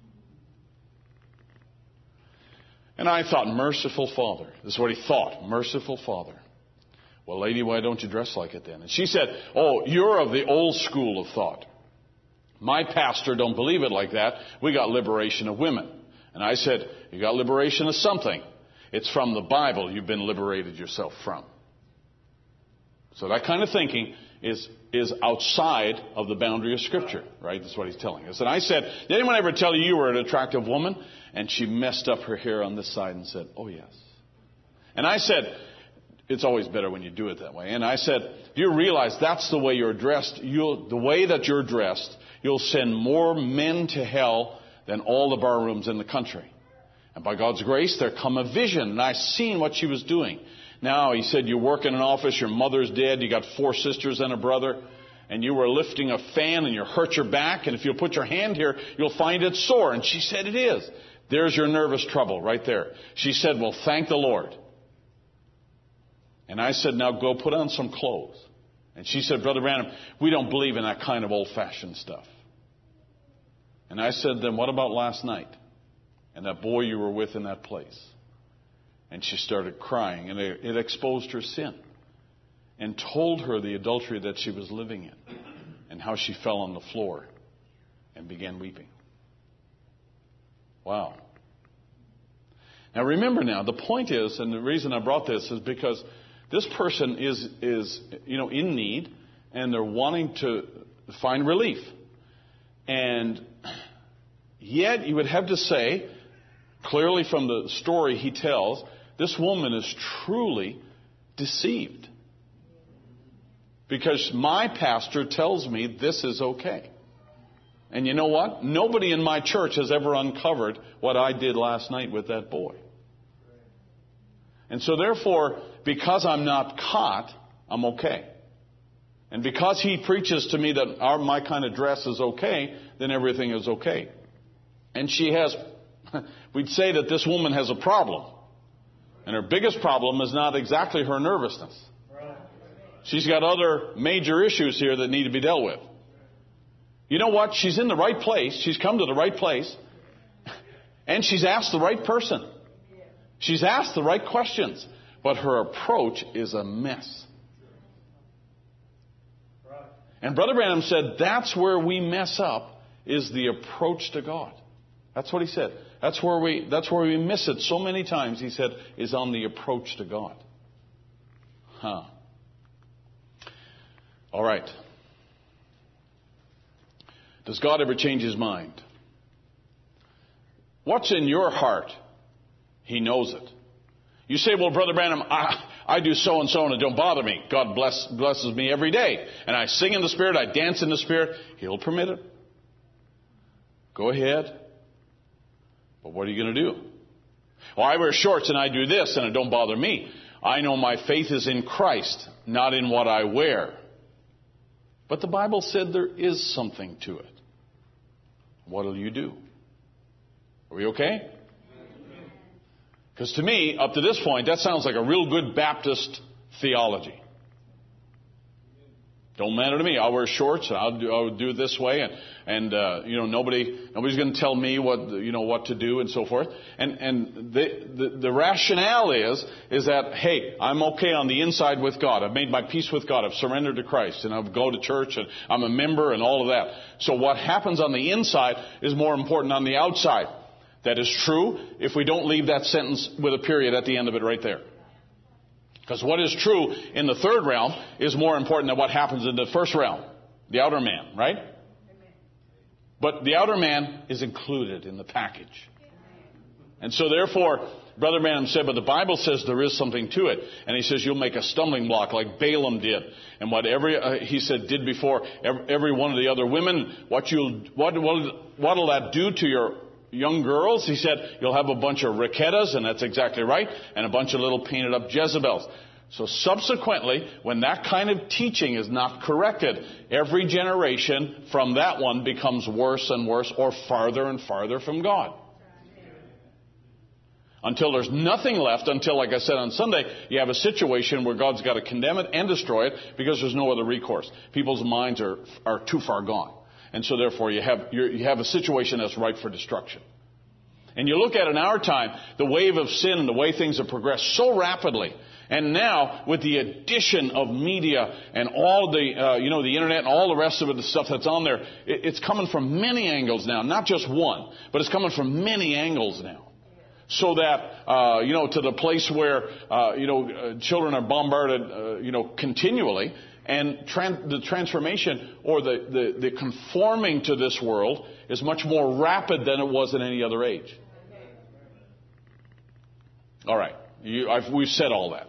And I thought, merciful Father. This is what he thought, merciful Father. Well, lady, why don't you dress like it then? And she said, oh, you're of the old school of thought. My pastor don't believe it like that. We got liberation of women. And I said, you got liberation of something. It's from the Bible you've been liberated yourself from. So that kind of thinking is outside of the boundary of Scripture, right? That's what he's telling us. And I said, did anyone ever tell you were an attractive woman? And she messed up her hair on this side and said, oh, yes. And I said, it's always better when you do it that way. And I said, do you realize that's the way you're dressed? The way that you're dressed, you'll send more men to hell than all the bar rooms in the country. And by God's grace, there come a vision. And I seen what she was doing. Now, he said, you work in an office, your mother's dead, you got 4 sisters and a brother, and you were lifting a fan and you hurt your back, and if you'll put your hand here, you'll find it sore. And she said, it is. There's your nervous trouble right there. She said, well, thank the Lord. And I said, now go put on some clothes. And she said, Brother Branham, we don't believe in that kind of old-fashioned stuff. And I said, then what about last night? And that boy you were with in that place? And she started crying, and it exposed her sin and told her the adultery that she was living in and how she fell on the floor and began weeping. Wow. Now remember now, the point is, and the reason I brought this is because this person is in need, and they're wanting to find relief. And yet you would have to say, clearly from the story he tells, this woman is truly deceived. Because my pastor tells me this is okay. And you know what? Nobody in my church has ever uncovered what I did last night with that boy. And so therefore, because I'm not caught, I'm okay. And because he preaches to me that my kind of dress is okay, then everything is okay. And she has, we'd say that this woman has a problem. And her biggest problem is not exactly her nervousness. She's got other major issues here that need to be dealt with. You know what? She's in the right place. She's come to the right place. And she's asked the right person. She's asked the right questions. But her approach is a mess. And Brother Branham said that's where we mess up, is the approach to God. That's what he said. That's where we miss it so many times, he said, is on the approach to God. All right. Does God ever change his mind? What's in your heart? He knows it. You say, well, Brother Branham, I do so and so and it don't bother me. God blesses me every day. And I sing in the Spirit, I dance in the Spirit. He'll permit it. Go ahead. But what are you going to do? Well, I wear shorts and I do this and it don't bother me. I know my faith is in Christ, not in what I wear. But the Bible said there is something to it. What'll you do? Are we okay? Because to me, up to this point, that sounds like a real good Baptist theology. Don't matter to me. I'll wear shorts. I'll do it this way, and nobody's going to tell me what to do and so forth. And the rationale is that, hey, I'm okay on the inside with God. I've made my peace with God. I've surrendered to Christ, and I'll go to church, and I'm a member, and all of that. So what happens on the inside is more important on the outside. That is true if we don't leave that sentence with a period at the end of it right there. Because what is true in the third realm is more important than what happens in the first realm. The outer man, right? But the outer man is included in the package. And so therefore, Brother Branham said, but the Bible says there is something to it. And he says you'll make a stumbling block like Balaam did. And what he said did before every one of the other women, what'll that do to your young girls? He said, you'll have a bunch of Rakettas, and that's exactly right, and a bunch of little painted up Jezebels. So subsequently, when that kind of teaching is not corrected, every generation from that one becomes worse and worse or farther and farther from God. Until there's nothing left, until, like I said on Sunday, you have a situation where God's got to condemn it and destroy it because there's no other recourse. People's minds are too far gone. And so therefore you have a situation that's ripe for destruction. And you look at in our time, the wave of sin and the way things have progressed so rapidly. And now, with the addition of media and all the, the internet and all the rest of it, the stuff that's on there, it's coming from many angles now. Not just one, but it's coming from many angles now. So that, to the place where, children are bombarded, continually. And the transformation or the conforming to this world is much more rapid than it was in any other age. All right. We've said all that.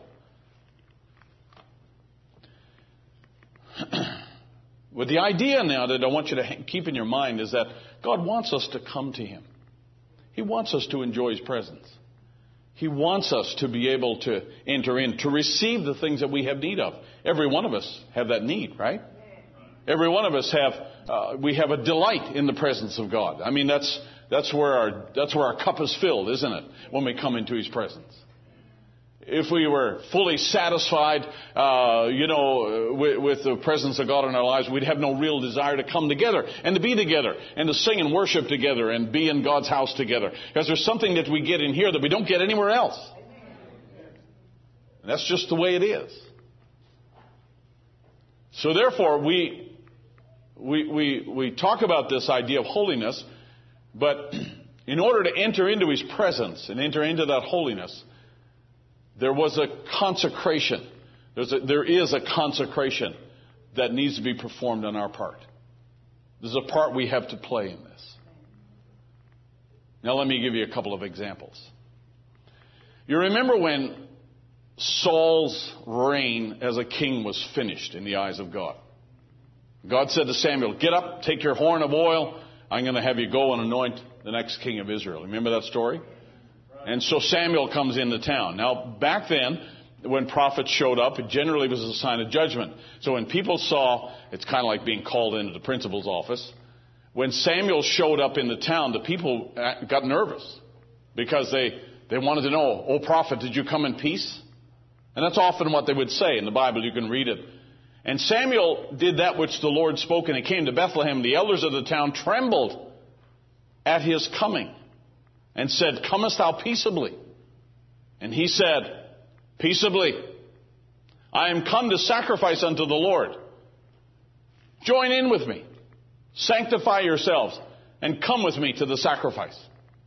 But the idea now that I want you to keep in your mind is that God wants us to come to Him. He wants us to enjoy His presence. He wants us to be able to enter in, to receive the things that we have need of. Every one of us have that need, right? Every one of us we have a delight in the presence of God. I mean, that's where our cup is filled, isn't it? When we come into His presence. If we were fully satisfied, with the presence of God in our lives, we'd have no real desire to come together and to be together and to sing and worship together and be in God's house together. Because there's something that we get in here that we don't get anywhere else. And that's just the way it is. So therefore, we talk about this idea of holiness, but in order to enter into His presence and enter into that holiness, there was a consecration. There is a consecration that needs to be performed on our part. There's a part we have to play in this. Now let me give you a couple of examples. You remember when Saul's reign as a king was finished in the eyes of God. God said to Samuel, get up, take your horn of oil. I'm going to have you go and anoint the next king of Israel. Remember that story? And so Samuel comes into town. Now, back then, when prophets showed up, it generally was a sign of judgment. So when people saw, it's kind of like being called into the principal's office. When Samuel showed up in the town, the people got nervous because they wanted to know, oh, prophet, did you come in peace? And that's often what they would say in the Bible. You can read it. And Samuel did that which the Lord spoke, and he came to Bethlehem. The elders of the town trembled at his coming and said, comest thou peaceably? And he said, peaceably. I am come to sacrifice unto the Lord. Join in with me. Sanctify yourselves and come with me to the sacrifice.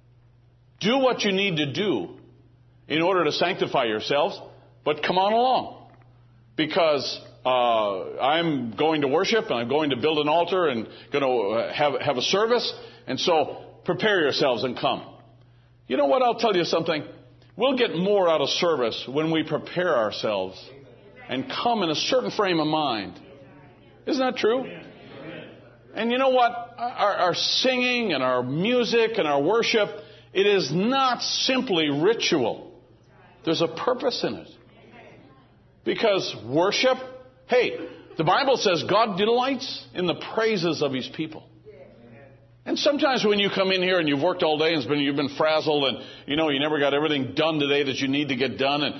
Do what you need to do in order to sanctify yourselves, but come on along. Because I'm going to worship and I'm going to build an altar and going to have a service. And so prepare yourselves and come. You know what? I'll tell you something. We'll get more out of service when we prepare ourselves and come in a certain frame of mind. Isn't that true? And you know what? Our singing and our music and our worship, it is not simply ritual. There's a purpose in it. Because worship, hey, the Bible says God delights in the praises of His people. And sometimes when you come in here and you've worked all day and you've been frazzled and, you never got everything done today that you need to get done and,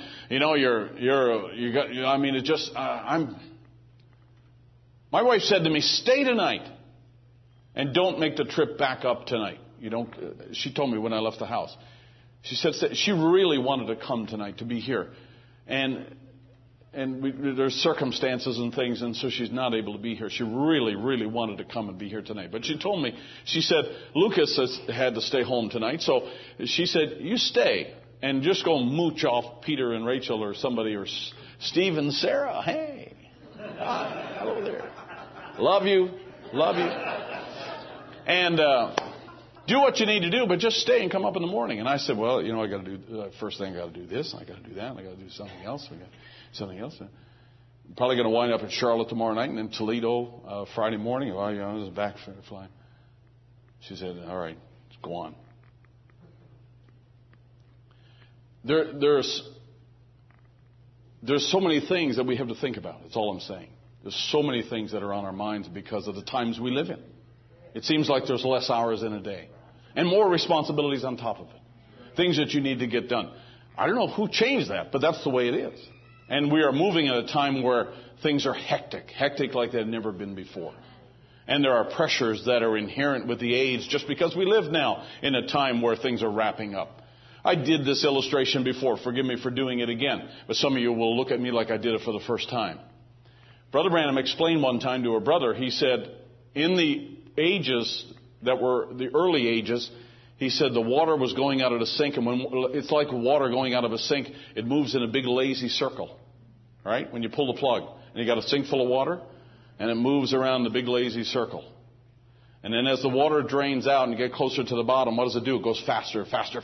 my wife said to me, stay tonight and don't make the trip back up tonight. She told me when I left the house. She said she really wanted to come tonight to be here. And there's circumstances and things, and so she's not able to be here. She really, really wanted to come and be here tonight. But she told me, she said, Lucas had to stay home tonight. So she said, you stay and just go mooch off Peter and Rachel or somebody or Steve and Sarah. Hey, hello there. Love you. Love you. And do what you need to do, but just stay and come up in the morning. And I said, well, I got to do, first thing I got to do this, and I got to do that, and I got to do something else. I'm probably going to wind up in Charlotte tomorrow night and then Toledo Friday morning. Well, I was back flying. She said, all right, let's go on. There's so many things that we have to think about. That's all I'm saying. There's so many things that are on our minds because of the times we live in. It seems like there's less hours in a day and more responsibilities on top of it. Things that you need to get done. I don't know who changed that, but that's the way it is. And we are moving at a time where things are hectic like they've never been before. And there are pressures that are inherent with the age just because we live now in a time where things are wrapping up. I did this illustration before. Forgive me for doing it again. But some of you will look at me like I did it for the first time. Brother Branham explained one time to a brother, he said, in the ages that were the early ages, he said the water was going out of the sink, and when it's like water going out of a sink, it moves in a big lazy circle, right? When you pull the plug, and you got a sink full of water, and it moves around the big lazy circle. And then as the water drains out and you get closer to the bottom, what does it do? It goes faster.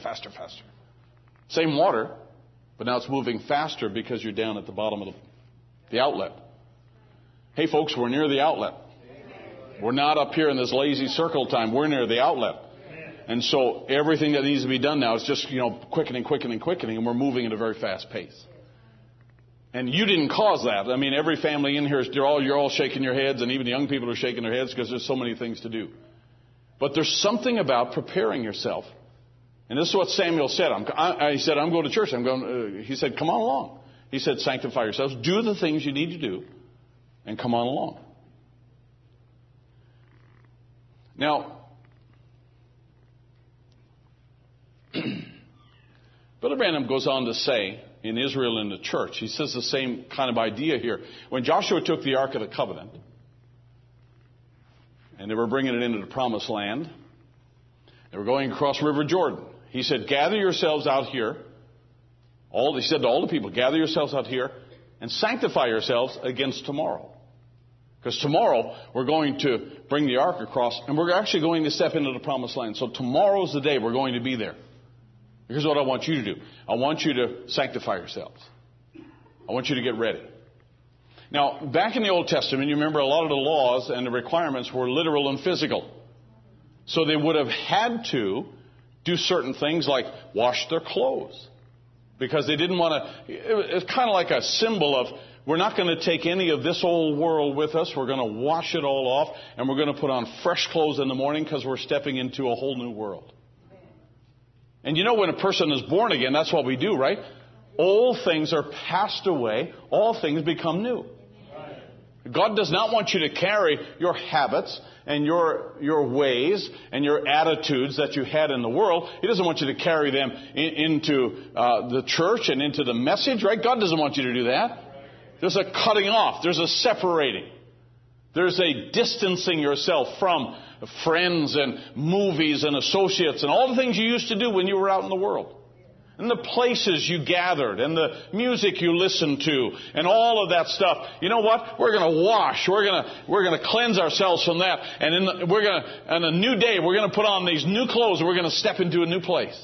Same water, but now it's moving faster because you're down at the bottom of the outlet. Hey, folks, we're near the outlet. We're not up here in this lazy circle time. We're near the outlet. And so everything that needs to be done now is just, quickening, and we're moving at a very fast pace. And you didn't cause that. I mean, every family in here, you're all shaking your heads, and even the young people are shaking their heads because there's so many things to do. But there's something about preparing yourself. And this is what Samuel said. He said, I'm going to church. He said, come on along. He said, sanctify yourselves. Do the things you need to do, and come on along. Now, Brother Branham goes on to say, in Israel and the church, he says the same kind of idea here. When Joshua took the Ark of the Covenant, and they were bringing it into the Promised Land, they were going across River Jordan. He said, gather yourselves out here. He said to all the people, gather yourselves out here and sanctify yourselves against tomorrow. Because tomorrow we're going to bring the Ark across, and we're actually going to step into the Promised Land. So tomorrow's the day we're going to be there. Here's what I want you to do. I want you to sanctify yourselves. I want you to get ready. Now, back in the Old Testament, you remember a lot of the laws and the requirements were literal and physical. So they would have had to do certain things like wash their clothes. Because they didn't want to... It's kind of like a symbol of, we're not going to take any of this old world with us. We're going to wash it all off, and we're going to put on fresh clothes in the morning because we're stepping into a whole new world. And when a person is born again, that's what we do, right? Old things are passed away. All things become new. God does not want you to carry your habits and your ways and your attitudes that you had in the world. He doesn't want you to carry them into the church and into the message, right? God doesn't want you to do that. There's a cutting off. There's a separating. There's a distancing yourself from friends and movies and associates and all the things you used to do when you were out in the world. And the places you gathered and the music you listened to and all of that stuff. You know what? We're going to wash. We're going to cleanse ourselves from that. And on a new day, we're going to put on these new clothes and we're going to step into a new place.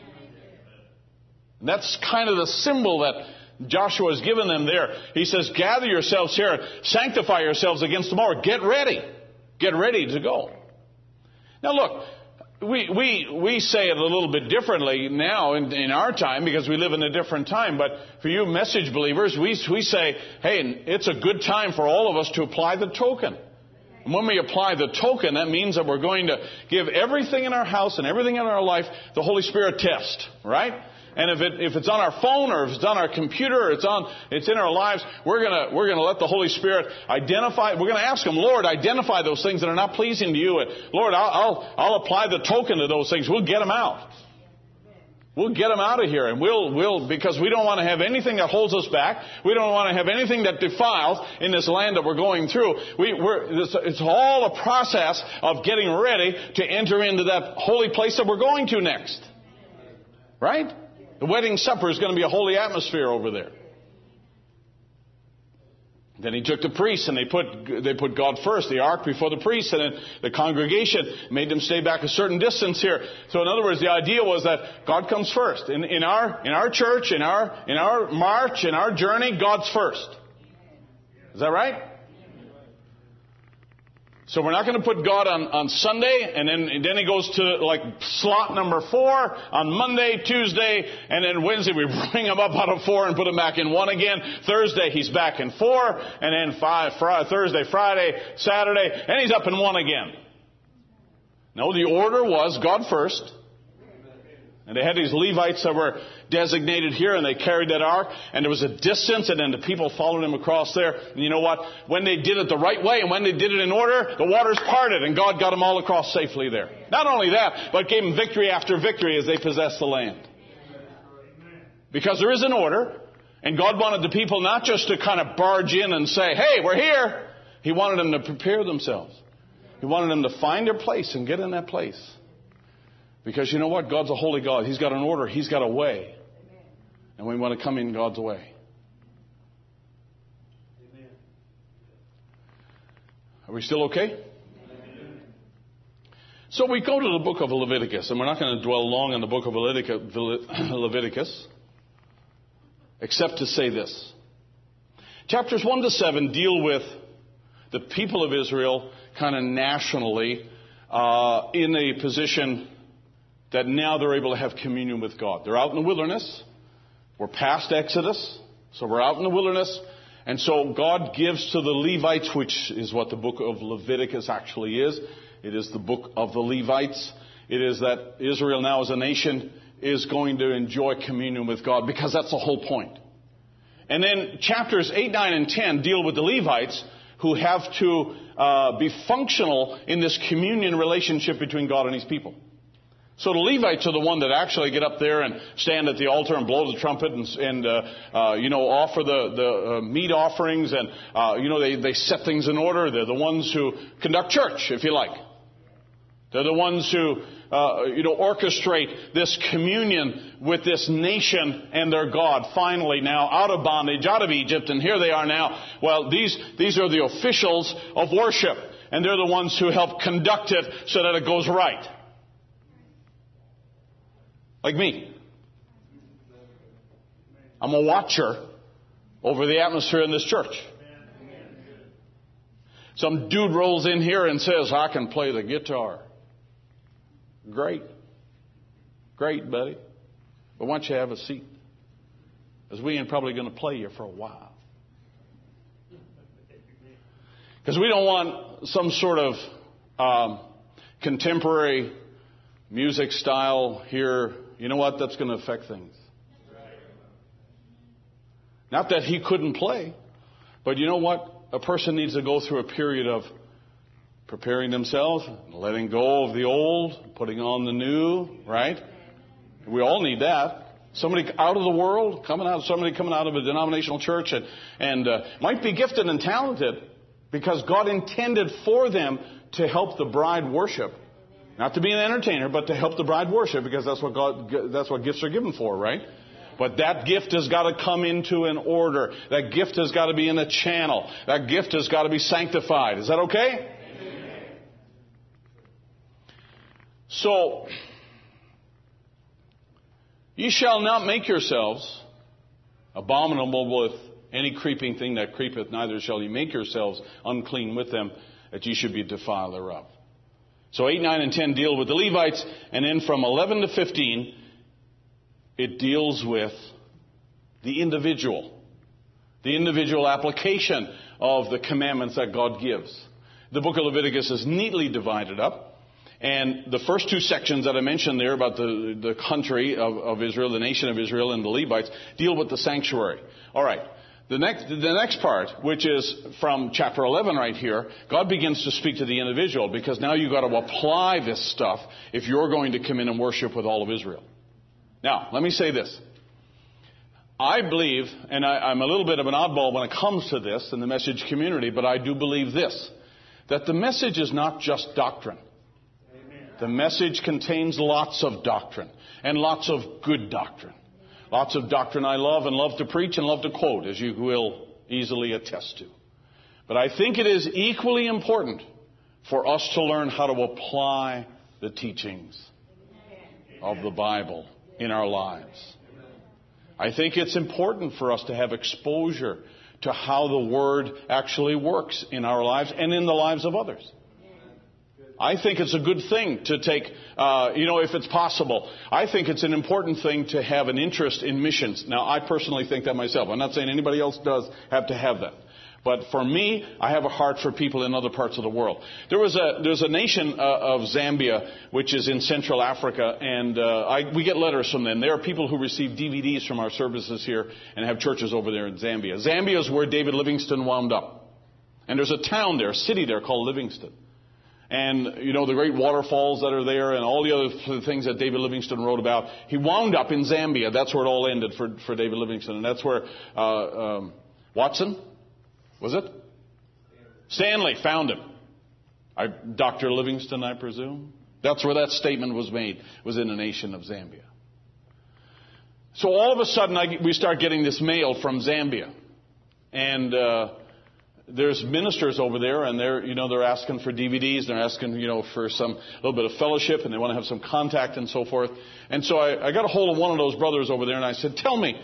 And that's kind of the symbol that Joshua has given them there. He says, gather yourselves here, sanctify yourselves against tomorrow. Get ready. Get ready to go. Now look, we say it a little bit differently now in our time because we live in a different time. But for you message believers, we say, hey, it's a good time for all of us to apply the token. And when we apply the token, that means that we're going to give everything in our house and everything in our life the Holy Spirit test, right? And if it's on our phone or if it's on our computer or it's in our lives, we're gonna let the Holy Spirit identify. We're gonna ask Him, Lord, identify those things that are not pleasing to you. And Lord, I'll apply the token to those things. We'll get them out. We'll get them out of here, and we'll because we don't want to have anything that holds us back. We don't want to have anything that defiles in this land that we're going through. It's all a process of getting ready to enter into that holy place that we're going to next, right? The wedding supper is going to be a holy atmosphere over there. Then he took the priests and they put God first, the ark before the priests, and then the congregation made them stay back a certain distance here. So in other words, the idea was that God comes first. In our church, in our march, in our journey, God's first. Is that right? So we're not going to put God on Sunday, and then he goes to like slot number 4 on Monday, Tuesday, and then Wednesday we bring him up out of 4 and put him back in 1 again. Thursday he's back in 4, and then Thursday, Friday, Saturday, and he's up in 1 again. No, the order was God first. And they had these Levites that were designated here, and they carried that ark, and there was a distance, and then the people followed him across there. And you know what? When they did it the right way, and when they did it in order, the waters parted, and God got them all across safely there. Not only that, but gave them victory after victory as they possessed the land. Because there is an order, and God wanted the people not just to kind of barge in and say, hey, we're here. He wanted them to prepare themselves. He wanted them to find their place and get in that place. Because you know what? God's a holy God. He's got an order. He's got a way. And we want to come in God's way. Amen. Are we still okay? Amen. So we go to the book of Leviticus. And we're not going to dwell long on the book of Leviticus. Except to say this. Chapters 1 to 7 deal with the people of Israel kind of nationally in a position that now they're able to have communion with God. They're out in the wilderness. We're past Exodus, so we're out in the wilderness. And so God gives to the Levites, which is what the book of Leviticus actually is. It is the book of the Levites. It is that Israel now as a nation is going to enjoy communion with God, because that's the whole point. And then chapters 8, 9, and 10 deal with the Levites, who have to be functional in this communion relationship between God and His people. So the Levites are the one that actually get up there and stand at the altar and blow the trumpet and offer the meat offerings, and they set things in order. They're the ones who conduct church, if you like. They're the ones who orchestrate this communion with this nation and their God. Finally, now out of bondage, out of Egypt, and here they are now. Well, these are the officials of worship, and they're the ones who help conduct it so that it goes right. Like me. I'm a watcher over the atmosphere in this church. Some dude rolls in here and says, I can play the guitar. Great. Great, buddy. But why don't you have a seat? Because we ain't probably going to play you for a while. Because we don't want some sort of contemporary music style here. You know what? That's going to affect things. Not that he couldn't play, but you know what? A person needs to go through a period of preparing themselves, letting go of the old, putting on the new, right? We all need that. Somebody out of the world, somebody coming out of a denominational church and might be gifted and talented because God intended for them to help the bride worship. Not to be an entertainer, but to help the bride worship, because that's what gifts are given for, right? But that gift has got to come into an order. That gift has got to be in a channel. That gift has got to be sanctified. Is that okay? Amen. So, ye shall not make yourselves abominable with any creeping thing that creepeth, neither shall ye make yourselves unclean with them, that ye should be defiled thereof. So 8, 9, and 10 deal with the Levites, and then from 11 to 15, it deals with the individual application of the commandments that God gives. The book of Leviticus is neatly divided up, and the first 2 sections that I mentioned there about the country of Israel, the nation of Israel, and the Levites deal with the sanctuary. All right. The next part, which is from chapter 11 right here, God begins to speak to the individual, because now you've got to apply this stuff if you're going to come in and worship with all of Israel. Now, let me say this. I believe, and I'm a little bit of an oddball when it comes to this in the message community, but I do believe this, that the message is not just doctrine. Amen. The message contains lots of doctrine, and lots of good doctrine. Lots of doctrine I love and love to preach and love to quote, as you will easily attest to. But I think it is equally important for us to learn how to apply the teachings of the Bible in our lives. I think it's important for us to have exposure to how the Word actually works in our lives and in the lives of others. I think it's a good thing to take, if it's possible, I think it's an important thing to have an interest in missions. Now, I personally think that myself. I'm not saying anybody else does have to have that. But for me, I have a heart for people in other parts of the world. There's a nation of Zambia, which is in Central Africa, and we get letters from them. There are people who receive DVDs from our services here and have churches over there in Zambia. Zambia is where David Livingstone wound up. And there's a town there, a city there called Livingstone. And, the great waterfalls that are there and all the other things that David Livingstone wrote about. He wound up in Zambia. That's where it all ended for David Livingstone. And that's where Watson... Was it? Stanley found him. Dr. Livingstone, I presume. That's where that statement was made, was in the nation of Zambia. So all of a sudden, we start getting this mail from Zambia. And there's ministers over there, and they're asking for DVDs. They're asking, for a little bit of fellowship, and they want to have some contact and so forth. And so I got a hold of one of those brothers over there, and I said, tell me,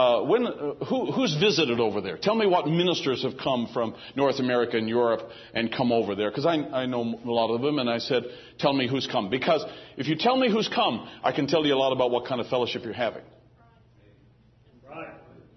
who's visited over there? Tell me what ministers have come from North America and Europe and come over there. Because I know a lot of them. And I said, tell me who's come. Because if you tell me who's come, I can tell you a lot about what kind of fellowship you're having. Right.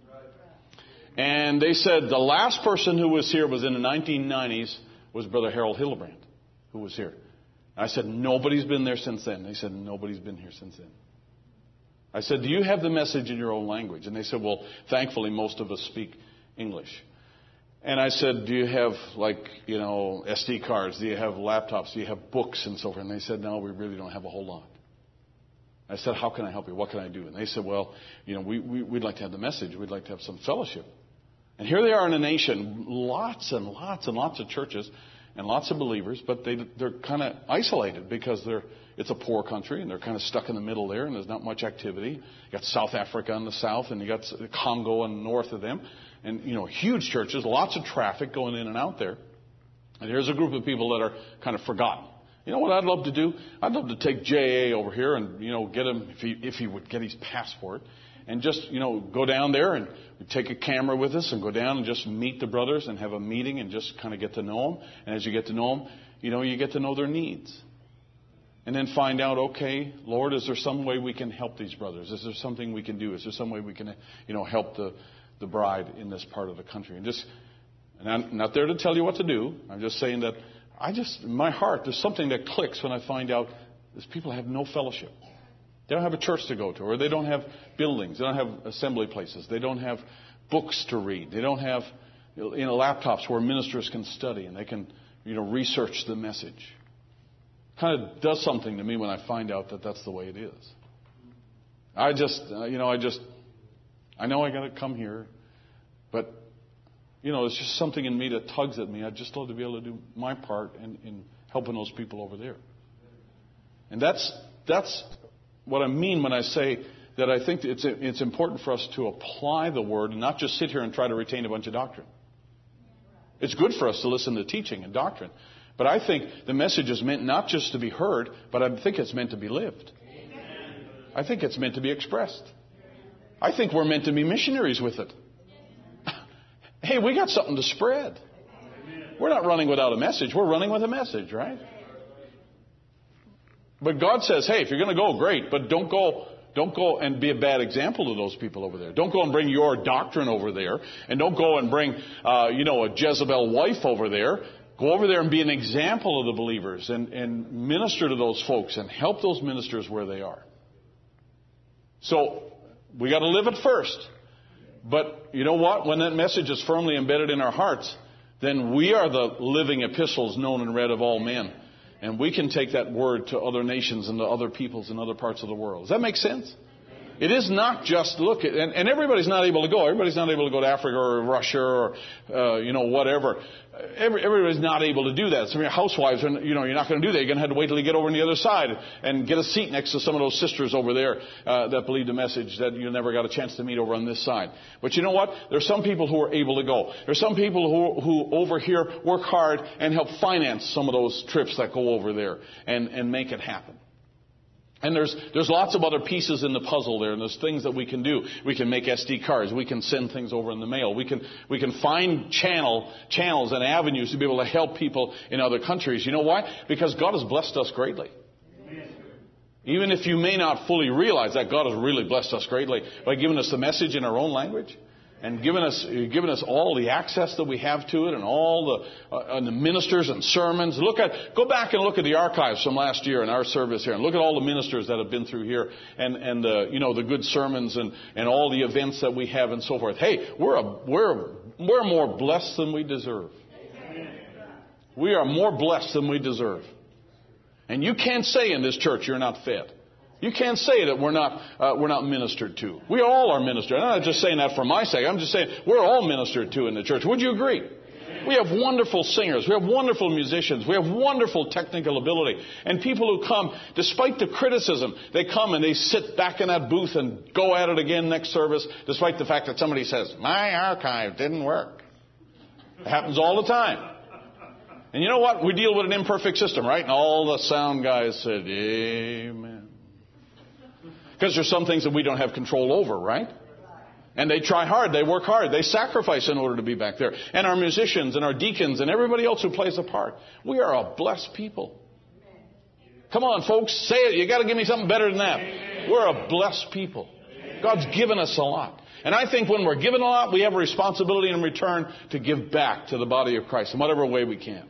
And they said the last person who was here was in the 1990s was Brother Harold Hillebrand, who was here. I said, nobody's been there since then. They said, nobody's been here since then. I said, do you have the message in your own language? And they said, well, thankfully, most of us speak English. And I said, do you have, SD cards? Do you have laptops? Do you have books and so forth? And they said, no, we really don't have a whole lot. I said, how can I help you? What can I do? And they said, well, we'd like to have the message. We'd like to have some fellowship. And here they are in a nation, lots and lots and lots of churches and lots of believers, but they're kind of isolated because it's a poor country, and they're kind of stuck in the middle there, and there's not much activity. You got South Africa in the south, and you got Congo and north of them, and huge churches, lots of traffic going in and out there. And here's a group of people that are kind of forgotten. You know what I'd love to do? I'd love to take J.A. over here and get him if he would get his passport, and just go down there and take a camera with us and go down and just meet the brothers and have a meeting and just kind of get to know them. And as you get to know them, you get to know their needs. And then find out, okay, Lord, is there some way we can help these brothers? Is there something we can do? Is there some way we can, help the bride in this part of the country? And I'm not there to tell you what to do. I'm just saying that in my heart, there's something that clicks when I find out these people have no fellowship. They don't have a church to go to, or they don't have buildings. They don't have assembly places. They don't have books to read. They don't have, laptops where ministers can study and they can, research the message. Kind of does something to me when I find out that that's the way it is. I know I got to come here, but, it's just something in me that tugs at me. I'd just love to be able to do my part in helping those people over there. And that's what I mean when I say that I think it's important for us to apply the Word and not just sit here and try to retain a bunch of doctrine. It's good for us to listen to teaching and doctrine. But I think the message is meant not just to be heard, but I think it's meant to be lived. I think it's meant to be expressed. I think we're meant to be missionaries with it. Hey, we got something to spread. We're not running without a message. We're running with a message, right? But God says, hey, if you're going to go, great. But don't go and be a bad example to those people over there. Don't go and bring your doctrine over there. And don't go and bring, a Jezebel wife over there. Go over there and be an example of the believers and minister to those folks and help those ministers where they are. So we got to live it first. But you know what? When that message is firmly embedded in our hearts, then we are the living epistles known and read of all men. And we can take that word to other nations and to other peoples in other parts of the world. Does that make sense? It is not just look at, and everybody's not able to go. Everybody's not able to go to Africa or Russia or, whatever. Everybody's not able to do that. Some of your housewives, you're not going to do that. You're going to have to wait till you get over on the other side and get a seat next to some of those sisters over there that believe the message that you never got a chance to meet over on this side. But you know what? There's some people who are able to go. There's some people who over here work hard and help finance some of those trips that go over there and make it happen. And there's lots of other pieces in the puzzle there, and there's things that we can do. We can make SD cards. We can send things over in the mail. We can find channels and avenues to be able to help people in other countries. You know why? Because God has blessed us greatly. Even if you may not fully realize that, God has really blessed us greatly by giving us the message in our own language and giving us all the access that we have to it and all the ministers and sermons. Go back and look at the archives from last year in our service here, and look at all the ministers that have been through here and the good sermons and all the events that we have and so forth. Hey, we're more blessed than we deserve. We are more blessed than we deserve. And you can't say in this church you're not fed. You can't say that we're not ministered to. We all are ministered. I'm not just saying that for my sake. I'm just saying we're all ministered to in the church. Would you agree? We have wonderful singers. We have wonderful musicians. We have wonderful technical ability. And people who come, despite the criticism, they come and they sit back in that booth and go at it again next service, despite the fact that somebody says, my archive didn't work. It happens all the time. And you know what? We deal with an imperfect system, right? And all the sound guys said, amen. Because there's some things that we don't have control over, right? And they try hard, they work hard, they sacrifice in order to be back there. And our musicians and our deacons and everybody else who plays a part. We are a blessed people. Come on, folks, say it. You got to give me something better than that. We're a blessed people. God's given us a lot. And I think when we're given a lot, we have a responsibility in return to give back to the body of Christ in whatever way we can.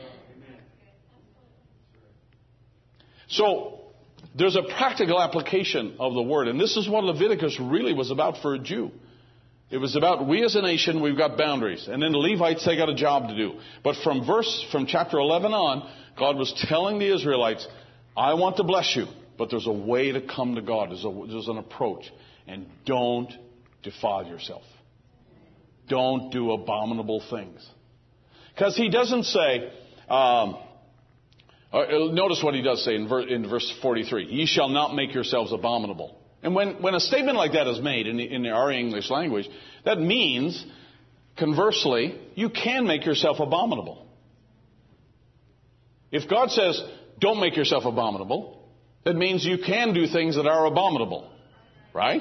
So, there's a practical application of the word. And this is what Leviticus really was about for a Jew. It was about we as a nation, we've got boundaries. And then the Levites, they got a job to do. But from chapter 11 on, God was telling the Israelites, I want to bless you. But there's a way to come to God. There's an approach. And don't defile yourself. Don't do abominable things. Because he doesn't say... notice what he does say in verse 43. Ye shall not make yourselves abominable. And when a statement like that is made in our English language, that means, conversely, you can make yourself abominable. If God says, don't make yourself abominable, that means you can do things that are abominable. Right?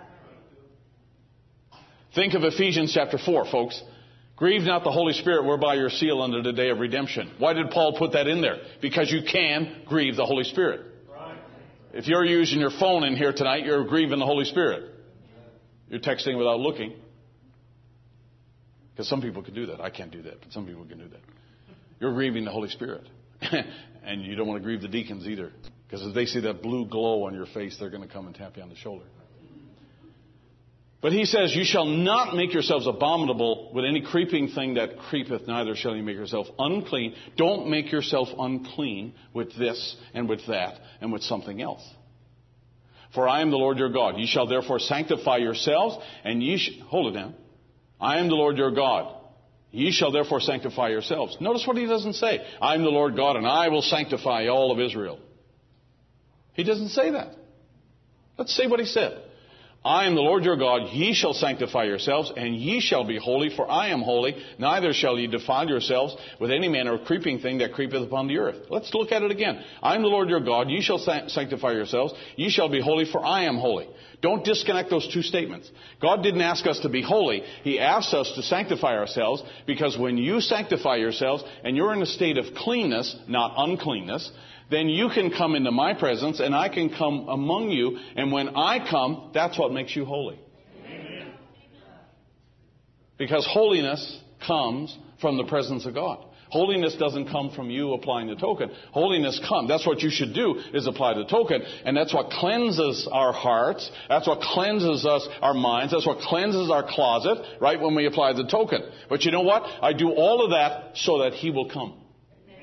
Think of Ephesians chapter 4, folks. Grieve not the Holy Spirit whereby you're sealed unto the day of redemption. Why did Paul put that in there? Because you can grieve the Holy Spirit. Right. If you're using your phone in here tonight, you're grieving the Holy Spirit. You're texting without looking. Because some people can do that. I can't do that, but some people can do that. You're grieving the Holy Spirit. And you don't want to grieve the deacons either. Because if they see that blue glow on your face, they're going to come and tap you on the shoulder. But he says, you shall not make yourselves abominable with any creeping thing that creepeth, neither shall you make yourself unclean. Don't make yourself unclean with this and with that and with something else. For I am the Lord your God. Ye shall therefore sanctify yourselves, and hold it down. I am the Lord your God. Ye shall therefore sanctify yourselves. Notice what he doesn't say. I am the Lord God, and I will sanctify all of Israel. He doesn't say that. Let's see what he said. I am the Lord your God, ye shall sanctify yourselves, and ye shall be holy, for I am holy, neither shall ye defile yourselves with any manner of creeping thing that creepeth upon the earth. Let's look at it again. I am the Lord your God, ye shall sanctify yourselves, ye shall be holy, for I am holy. Don't disconnect those two statements. God didn't ask us to be holy. He asked us to sanctify ourselves, because when you sanctify yourselves, and you're in a state of cleanness, not uncleanness, then you can come into my presence and I can come among you. And when I come, that's what makes you holy. Amen. Because holiness comes from the presence of God. Holiness doesn't come from you applying the token. Holiness comes. That's what you should do, is apply the token. And that's what cleanses our hearts. That's what cleanses us, our minds. That's what cleanses our closet, right, when we apply the token. But you know what? I do all of that so that He will come.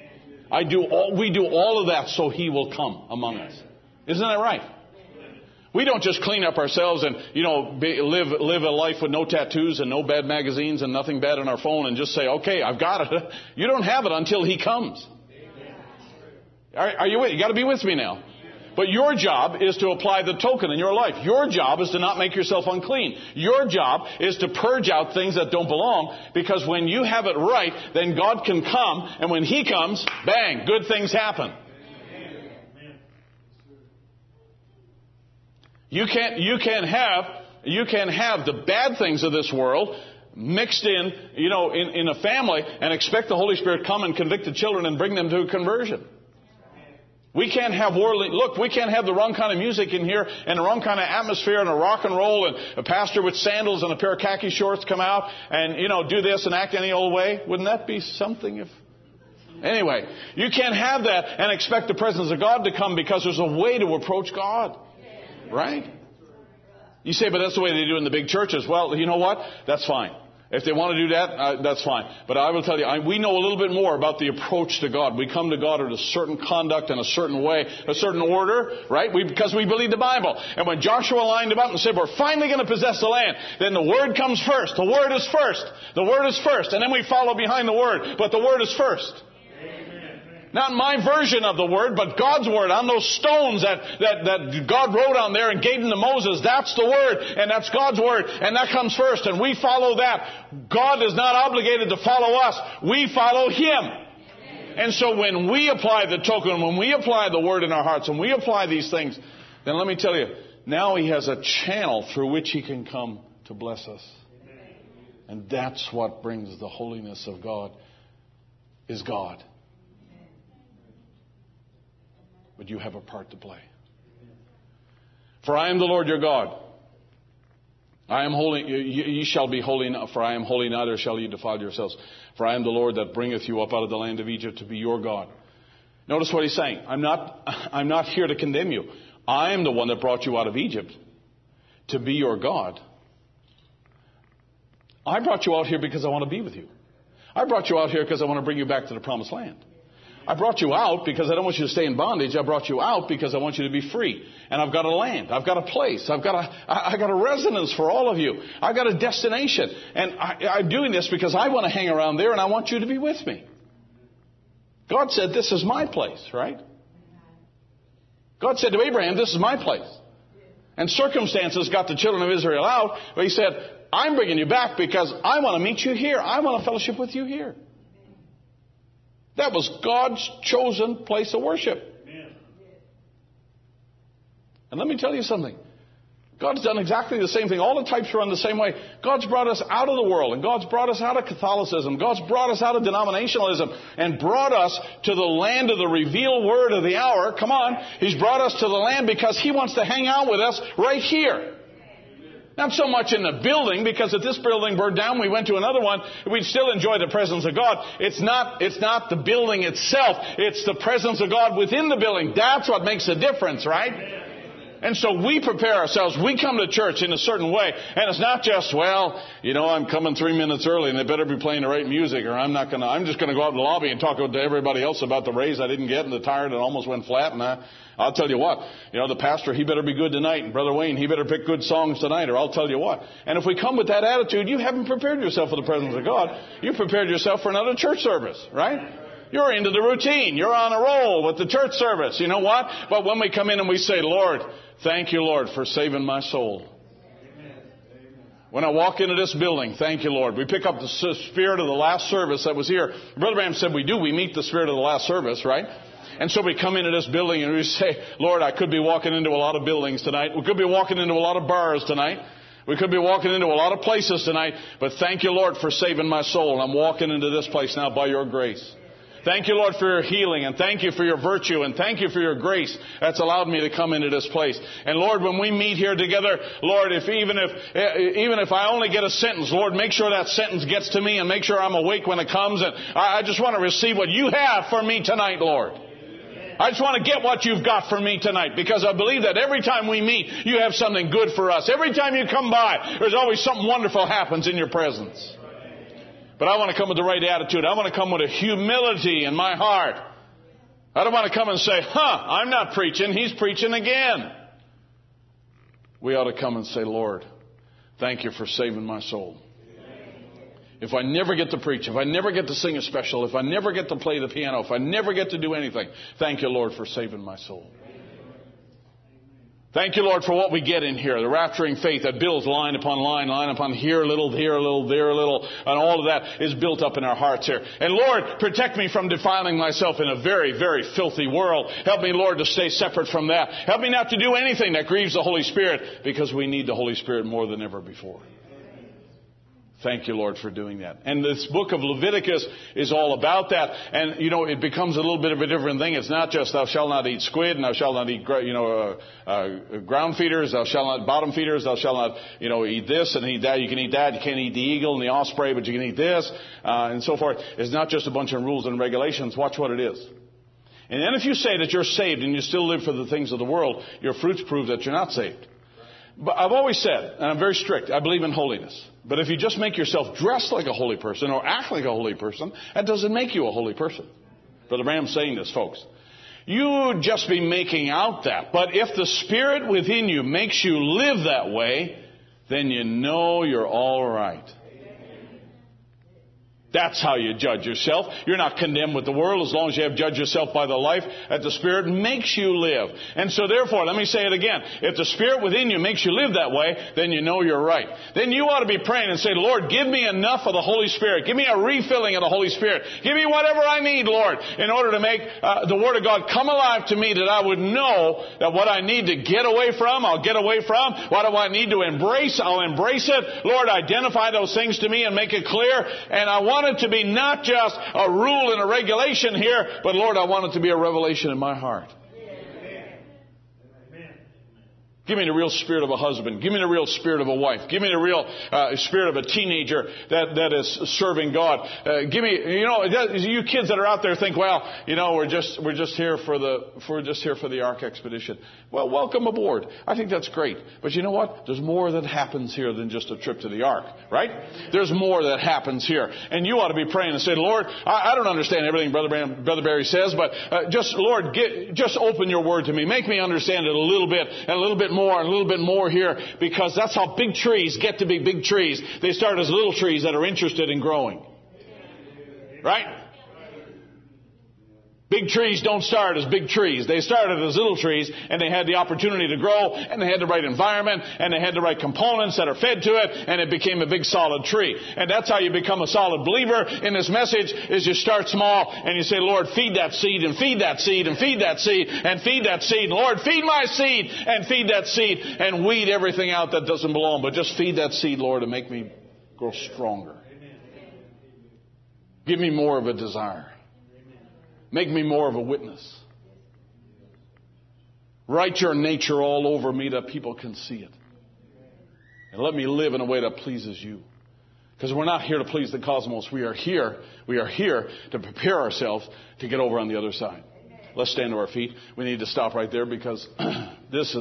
We do all of that so He will come among us. Isn't that right? We don't just clean up ourselves and, live a life with no tattoos and no bad magazines and nothing bad on our phone and just say, okay, I've got it. You don't have it until He comes. Are you with? You got to be with me now. But your job is to apply the token in your life. Your job is to not make yourself unclean. Your job is to purge out things that don't belong, because when you have it right, then God can come, and when He comes, bang, good things happen. You can't have the bad things of this world mixed in a family and expect the Holy Spirit come and convict the children and bring them to conversion. We can't have we can't have the wrong kind of music in here and the wrong kind of atmosphere and a rock and roll and a pastor with sandals and a pair of khaki shorts come out and, do this and act any old way. Wouldn't that be something if... Anyway, you can't have that and expect the presence of God to come, because there's a way to approach God. Right? You say, but that's the way they do in the big churches. Well, you know what? That's fine. If they want to do that, that's fine. But I will tell you, we know a little bit more about the approach to God. We come to God in a certain conduct and a certain way, a certain order, right? Because we believe the Bible. And when Joshua lined them up and said, we're finally going to possess the land, then the Word comes first. The Word is first. The Word is first. And then we follow behind the Word. But the Word is first. Not my version of the Word, but God's Word on those stones that God wrote on there and gave them to Moses. That's the Word, and that's God's Word, and that comes first, and we follow that. God is not obligated to follow us. We follow Him. And so when we apply the token, when we apply the Word in our hearts, and we apply these things, then let me tell you, now He has a channel through which He can come to bless us. And that's what brings the holiness of God, is God. But you have a part to play. For I am the Lord your God. I am holy. Ye shall be holy, for I am holy, neither shall ye defile yourselves. For I am the Lord that bringeth you up out of the land of Egypt to be your God. Notice what He's saying. I'm not here to condemn you. I am the one that brought you out of Egypt to be your God. I brought you out here because I want to be with you. I brought you out here because I want to bring you back to the promised land. I brought you out because I don't want you to stay in bondage. I brought you out because I want you to be free. And I've got a land. I've got a place. I've got a residence for all of you. I've got a destination. And I'm doing this because I want to hang around there and I want you to be with me. God said, this is my place, right? God said to Abraham, this is my place. And circumstances got the children of Israel out. But He said, I'm bringing you back because I want to meet you here. I want to fellowship with you here. That was God's chosen place of worship. Amen. And let me tell you something. God's done exactly the same thing. All the types run the same way. God's brought us out of the world, and God's brought us out of Catholicism. God's brought us out of denominationalism and brought us to the land of the revealed word of the hour. Come on. He's brought us to the land because He wants to hang out with us right here. Not so much in the building, because if this building burned down, we went to another one, we'd still enjoy the presence of God. It's not the building itself. It's the presence of God within the building. That's what makes a difference, right? And so we prepare ourselves. We come to church in a certain way. And it's not just, I'm coming 3 minutes early and they better be playing the right music, or I'm just going to go out in the lobby and talk to everybody else about the raise I didn't get and the tire that almost went flat. And I'll tell you what, the pastor, he better be good tonight. And Brother Wayne, he better pick good songs tonight, or I'll tell you what. And if we come with that attitude, you haven't prepared yourself for the presence of God. You prepared yourself for another church service, right? You're into the routine. You're on a roll with the church service. You know what? But when we come in and we say, Lord, thank you, Lord, for saving my soul. When I walk into this building, thank you, Lord. We pick up the spirit of the last service that was here. Brother Branham said we meet the spirit of the last service, right? And so we come into this building and we say, Lord, I could be walking into a lot of buildings tonight. We could be walking into a lot of bars tonight. We could be walking into a lot of places tonight. But thank you, Lord, for saving my soul. And I'm walking into this place now by your grace. Thank you, Lord, for your healing, and thank you for your virtue, and thank you for your grace that's allowed me to come into this place. And Lord, when we meet here together, Lord, even if I only get a sentence, Lord, make sure that sentence gets to me and make sure I'm awake when it comes. And I just want to receive what you have for me tonight, Lord. I just want to get what you've got for me tonight, because I believe that every time we meet, you have something good for us. Every time you come by, there's always something wonderful happens in your presence. But I want to come with the right attitude. I want to come with a humility in my heart. I don't want to come and say, I'm not preaching. He's preaching again. we ought to come and say, Lord, thank you for saving my soul. If I never get to preach, if I never get to sing a special, if I never get to play the piano, if I never get to do anything, thank you, Lord, for saving my soul. Thank you, Lord, for what we get in here, the rapturing faith that builds line upon line, line upon here a little, there a little, there a little, and all of that is built up in our hearts here. And Lord, protect me from defiling myself in a very, very filthy world. Help me, Lord, to stay separate from that. Help me not to do anything that grieves the Holy Spirit, because we need the Holy Spirit more than ever before. Thank you, Lord, for doing that. And this book of Leviticus is all about that. And, it becomes a little bit of a different thing. It's not just thou shalt not eat squid, and thou shalt not eat, ground feeders, thou shalt not bottom feeders, thou shalt not, eat this and eat that. You can eat that. You can't eat the eagle and the osprey, but you can eat this, and so forth. It's not just a bunch of rules and regulations. Watch what it is. And then if you say that you're saved and you still live for the things of the world, your fruits prove that you're not saved. But I've always said, and I'm very strict, I believe in holiness. But if you just make yourself dress like a holy person or act like a holy person, that doesn't make you a holy person. Brother Branham's saying this, folks. You just be making out that. But if the Spirit within you makes you live that way, then you know you're all right. That's how you judge yourself. You're not condemned with the world as long as you have judged yourself by the life that the Spirit makes you live. And so therefore, let me say it again. If the Spirit within you makes you live that way, then you know you're right. Then you ought to be praying and say, Lord, give me enough of the Holy Spirit. Give me a refilling of the Holy Spirit. Give me whatever I need, Lord, in order to make the Word of God come alive to me, that I would know that what I need to get away from, I'll get away from. What do I need to embrace? I'll embrace it. Lord, identify those things to me and make it clear. And I want it to be not just a rule and a regulation here, but Lord, I want it to be a revelation in my heart. Give me the real spirit of a husband. Give me the real spirit of a wife. Give me the real spirit of a teenager that is serving God. Give me, you kids that are out there think, well, we're just here for the Ark expedition. Well, welcome aboard. I think that's great. But you know what? There's more that happens here than just a trip to the Ark, right? There's more that happens here, and you ought to be praying and say, Lord, I don't understand everything Brother Barry says, but just Lord, just open your Word to me. Make me understand it a little bit and a little bit more and a little bit more here, because that's how big trees get to be big trees. They start as little trees that are interested in growing. Right? Big trees don't start as big trees. They started as little trees, and they had the opportunity to grow, and they had the right environment, and they had the right components that are fed to it, and it became a big solid tree. And that's how you become a solid believer in this message, is you start small, and you say, Lord, feed that seed, and feed that seed, and feed that seed, and feed that seed. Lord, feed my seed, and feed that seed, and weed everything out that doesn't belong. But just feed that seed, Lord, and make me grow stronger. Give me more of a desire. Make me more of a witness. Write your nature all over me that people can see it. And let me live in a way that pleases you. Because we're not here to please the cosmos. We are here to prepare ourselves to get over on the other side. Let's stand to our feet. We need to stop right there, because this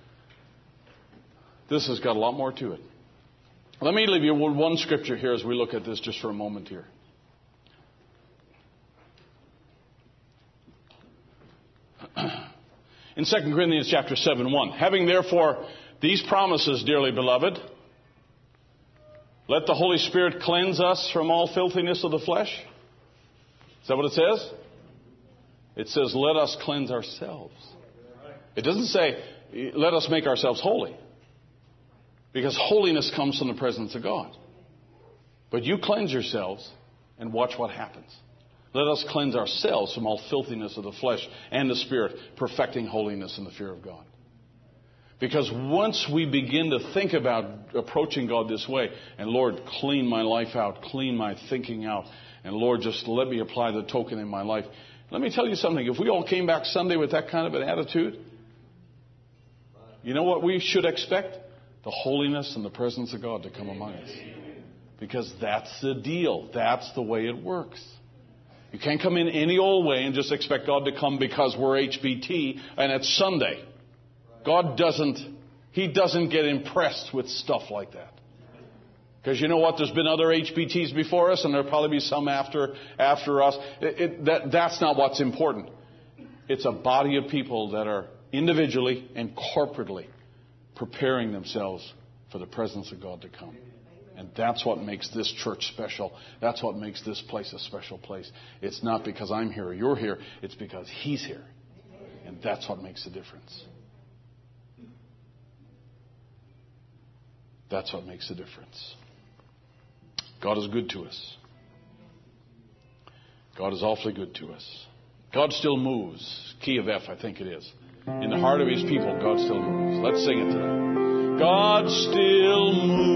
has got a lot more to it. Let me leave you with one scripture here as we look at this just for a moment here. In 2 Corinthians chapter 7:1, having therefore these promises, dearly beloved, let the Holy Spirit cleanse us from all filthiness of the flesh. Is that what it says? It says, let us cleanse ourselves. It doesn't say, let us make ourselves holy. Because holiness comes from the presence of God. But you cleanse yourselves and watch what happens. Let us cleanse ourselves from all filthiness of the flesh and the spirit, perfecting holiness in the fear of God. Because once we begin to think about approaching God this way, and Lord, clean my life out, clean my thinking out, and Lord, just let me apply the token in my life. Let me tell you something. If we all came back Sunday with that kind of an attitude, you know what we should expect? The holiness and the presence of God to come among us. Because that's the deal. That's the way it works. You can't come in any old way and just expect God to come because we're HBT and it's Sunday. God doesn't get impressed with stuff like that. Because you know what? There's been other HBTs before us, and there'll probably be some after us. That's not what's important. It's a body of people that are individually and corporately preparing themselves for the presence of God to come. And that's what makes this church special. That's what makes this place a special place. It's not because I'm here or you're here. It's because He's here. And that's what makes the difference. That's what makes the difference. God is good to us. God is awfully good to us. God still moves. Key of F, I think it is. In the heart of His people, God still moves. Let's sing it tonight. God still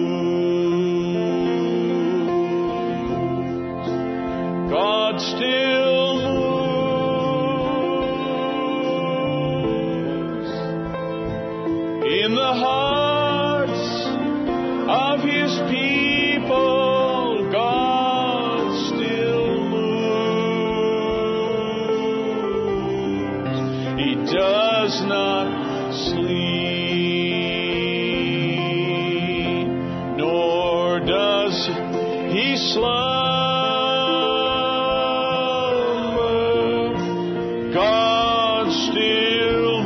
moves. God still moves. In the hearts of His people, God still moves. He does not sleep, nor does He slumber. God still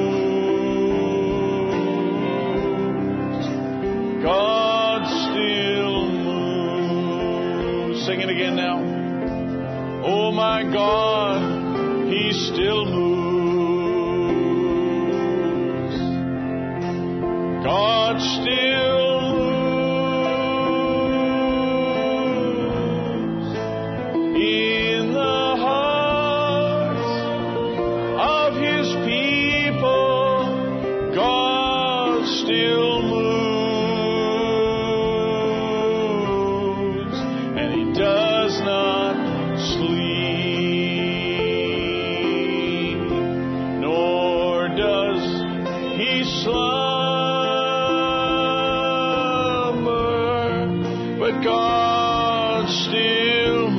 moves. God still moves. Sing it again now. Oh my God, He still moves. God still moves. In the hearts of His people, God still moves. And He does not sleep, nor does He slumber, but God still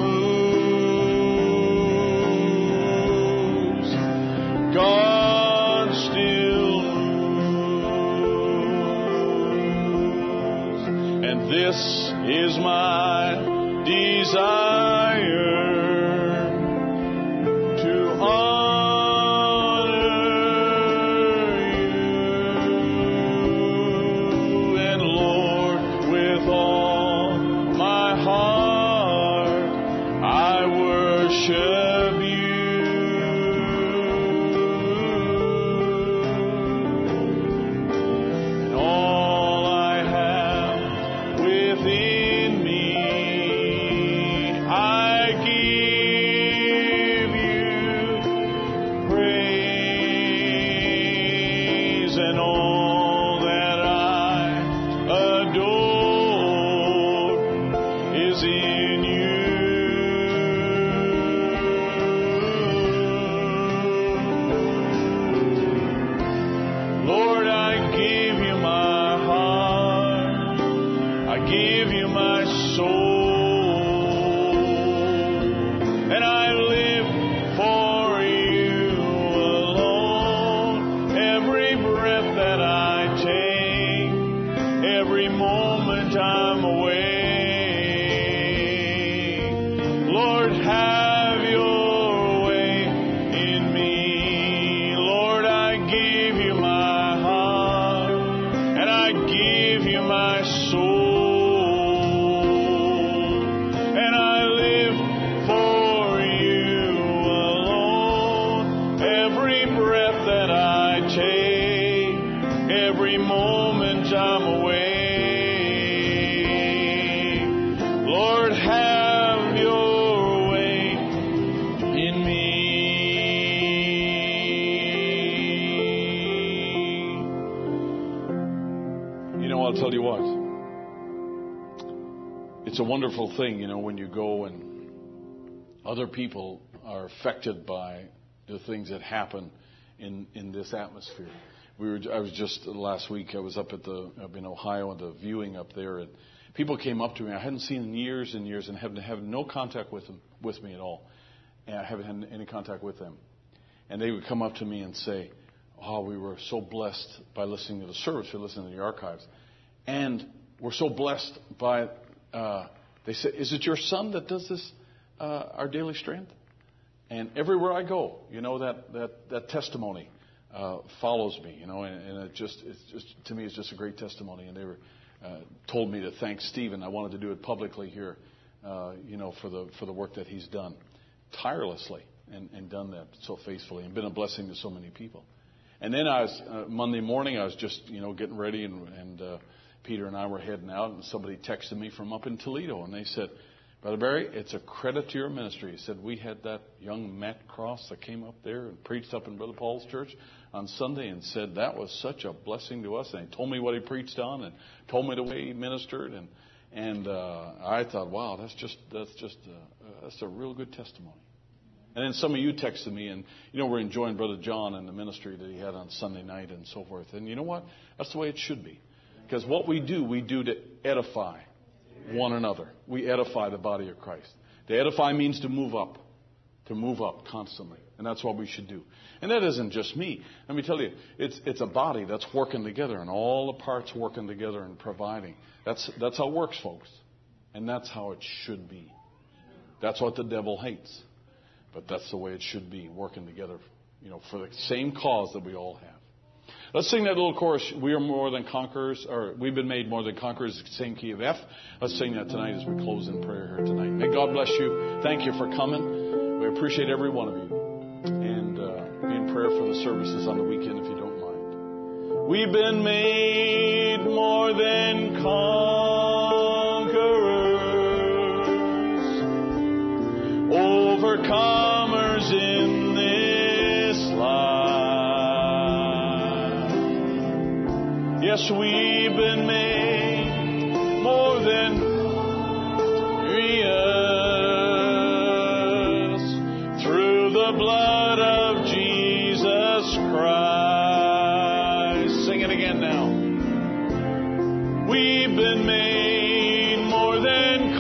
moves. God still moves. And this is my desire, to honor You. And Lord, with all my heart, I worship You. And all I have within me, I give You praise. And all that I adore is in You. Lord, I give You my heart. I give You my soul. And I live for You alone. Every breath that I take, every moment I'm awake. Lord, have Your way in me. Lord, I give You my heart, and I give You my soul. And I live for You alone. Every breath that I take, every moment I'm awake. Lord, have Your way in me. You know, I'll tell you what. It's a wonderful thing, you know, when you go and other people are affected by the things that happen in this atmosphere. I was just last week. I was up in Ohio at the viewing up there, and people came up to me I hadn't seen in years and years, and have no contact with me at all, and I haven't had any contact with them. And they would come up to me and say, "Oh, we were so blessed by listening to the service, or listening to the archives, and we're so blessed by." They said, "Is it your son that does this, Our Daily Strength?" And everywhere I go, you know, that testimony follows me, and it's just to me, it's just a great testimony. And they were told me to thank Stephen. I wanted to do it publicly here, for the work that he's done tirelessly and done that so faithfully and been a blessing to so many people. And then I was Monday morning. I was just getting ready, and Peter and I were heading out, and somebody texted me from up in Toledo, and they said, "Brother Barry, it's a credit to your ministry." He said, "We had that young Matt Cross that came up there and preached up in Brother Paul's church on Sunday and said that was such a blessing to us." And he told me what he preached on and told me the way he ministered. And I thought, wow, that's a real good testimony. And then some of you texted me, and we're enjoying Brother John and the ministry that he had on Sunday night and so forth. And you know what? That's the way it should be. Because what we do to edify one another. We edify the body of Christ. To edify means to move up constantly. And that's what we should do. And that isn't just me. Let me tell you, it's a body that's working together, and all the parts working together and providing. That's how it works, folks. And that's how it should be. That's what the devil hates. But that's the way it should be, working together, for the same cause that we all have. Let's sing that little chorus, "We are more than conquerors," or "We've been made more than conquerors," same key of F. Let's sing that tonight as we close in prayer here tonight. May God bless you. Thank you for coming. We appreciate every one of you. And be in prayer for the services on the weekend if you don't mind. We've been made more than conquerors, overcomers in this life. Yes, we've been made more than glorious through the blood of Jesus Christ. Sing it again now. We've been made more than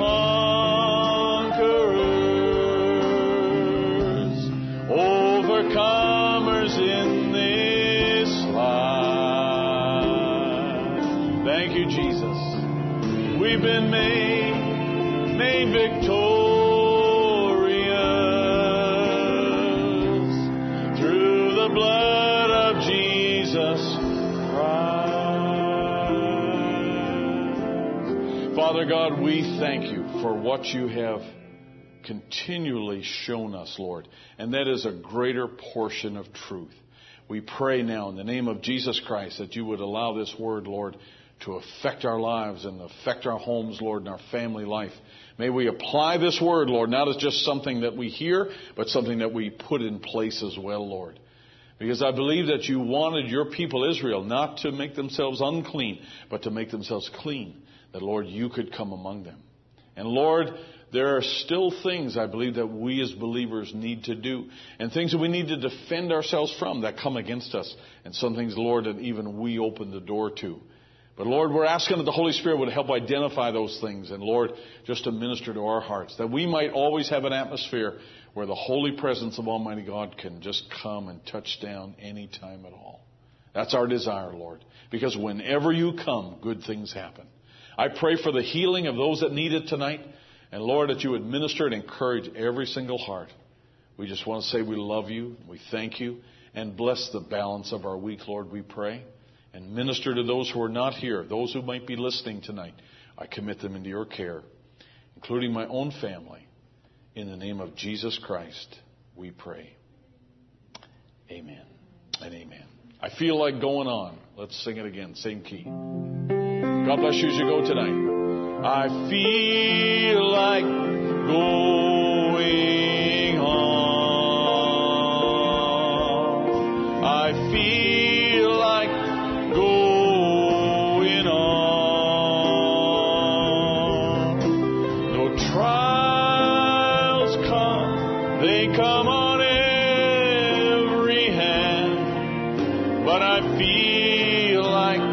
conquerors, overcomers in this life. Thank you, Jesus. We've been made victorious through the blood of Jesus Christ. Father God, we thank you for what you have continually shown us, Lord, and that is a greater portion of truth. We pray now in the name of Jesus Christ that you would allow this word, Lord, to affect our lives and affect our homes, Lord, and our family life. May we apply this word, Lord, not as just something that we hear, but something that we put in place as well, Lord. Because I believe that you wanted your people Israel not to make themselves unclean, but to make themselves clean, that, Lord, you could come among them. And, Lord, there are still things, I believe, that we as believers need to do, and things that we need to defend ourselves from that come against us, and some things, Lord, that even we open the door to. But, Lord, we're asking that the Holy Spirit would help identify those things, and, Lord, just to minister to our hearts, that we might always have an atmosphere where the holy presence of Almighty God can just come and touch down any time at all. That's our desire, Lord, because whenever you come, good things happen. I pray for the healing of those that need it tonight, and, Lord, that you would minister and encourage every single heart. We just want to say we love you, we thank you, and bless the balance of our week, Lord, we pray. And minister to those who are not here, those who might be listening tonight. I commit them into your care, including my own family. In the name of Jesus Christ, we pray. Amen and amen. I feel like going on. Let's sing it again, same key. God bless you as you go tonight. I feel like going on. I feel like going on. No trials come, they come on every hand, but I feel like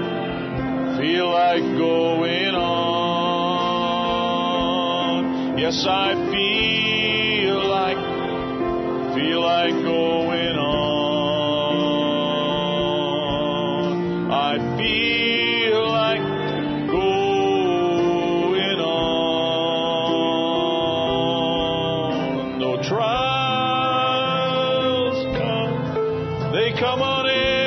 going on. Yes, I feel like going on. I feel like going on. No trials come, they come on in.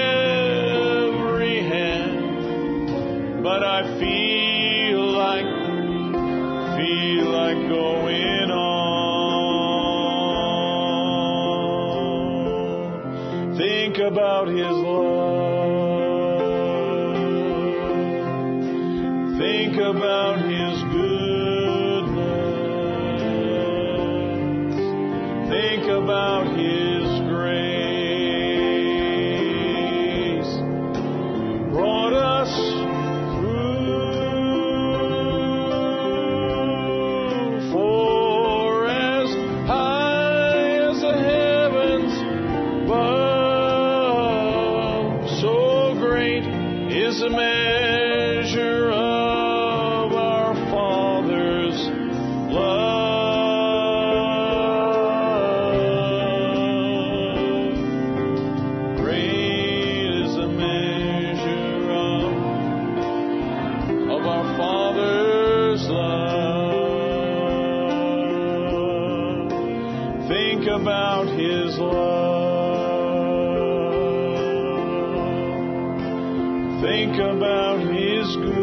going on. Think about His love. Think about His goodness. Think about His grace. Brought us through. For as high as the heavens above, so great is the measure of our Father's love. Great is the measure of our Father's love. Think about His love. Think about His good.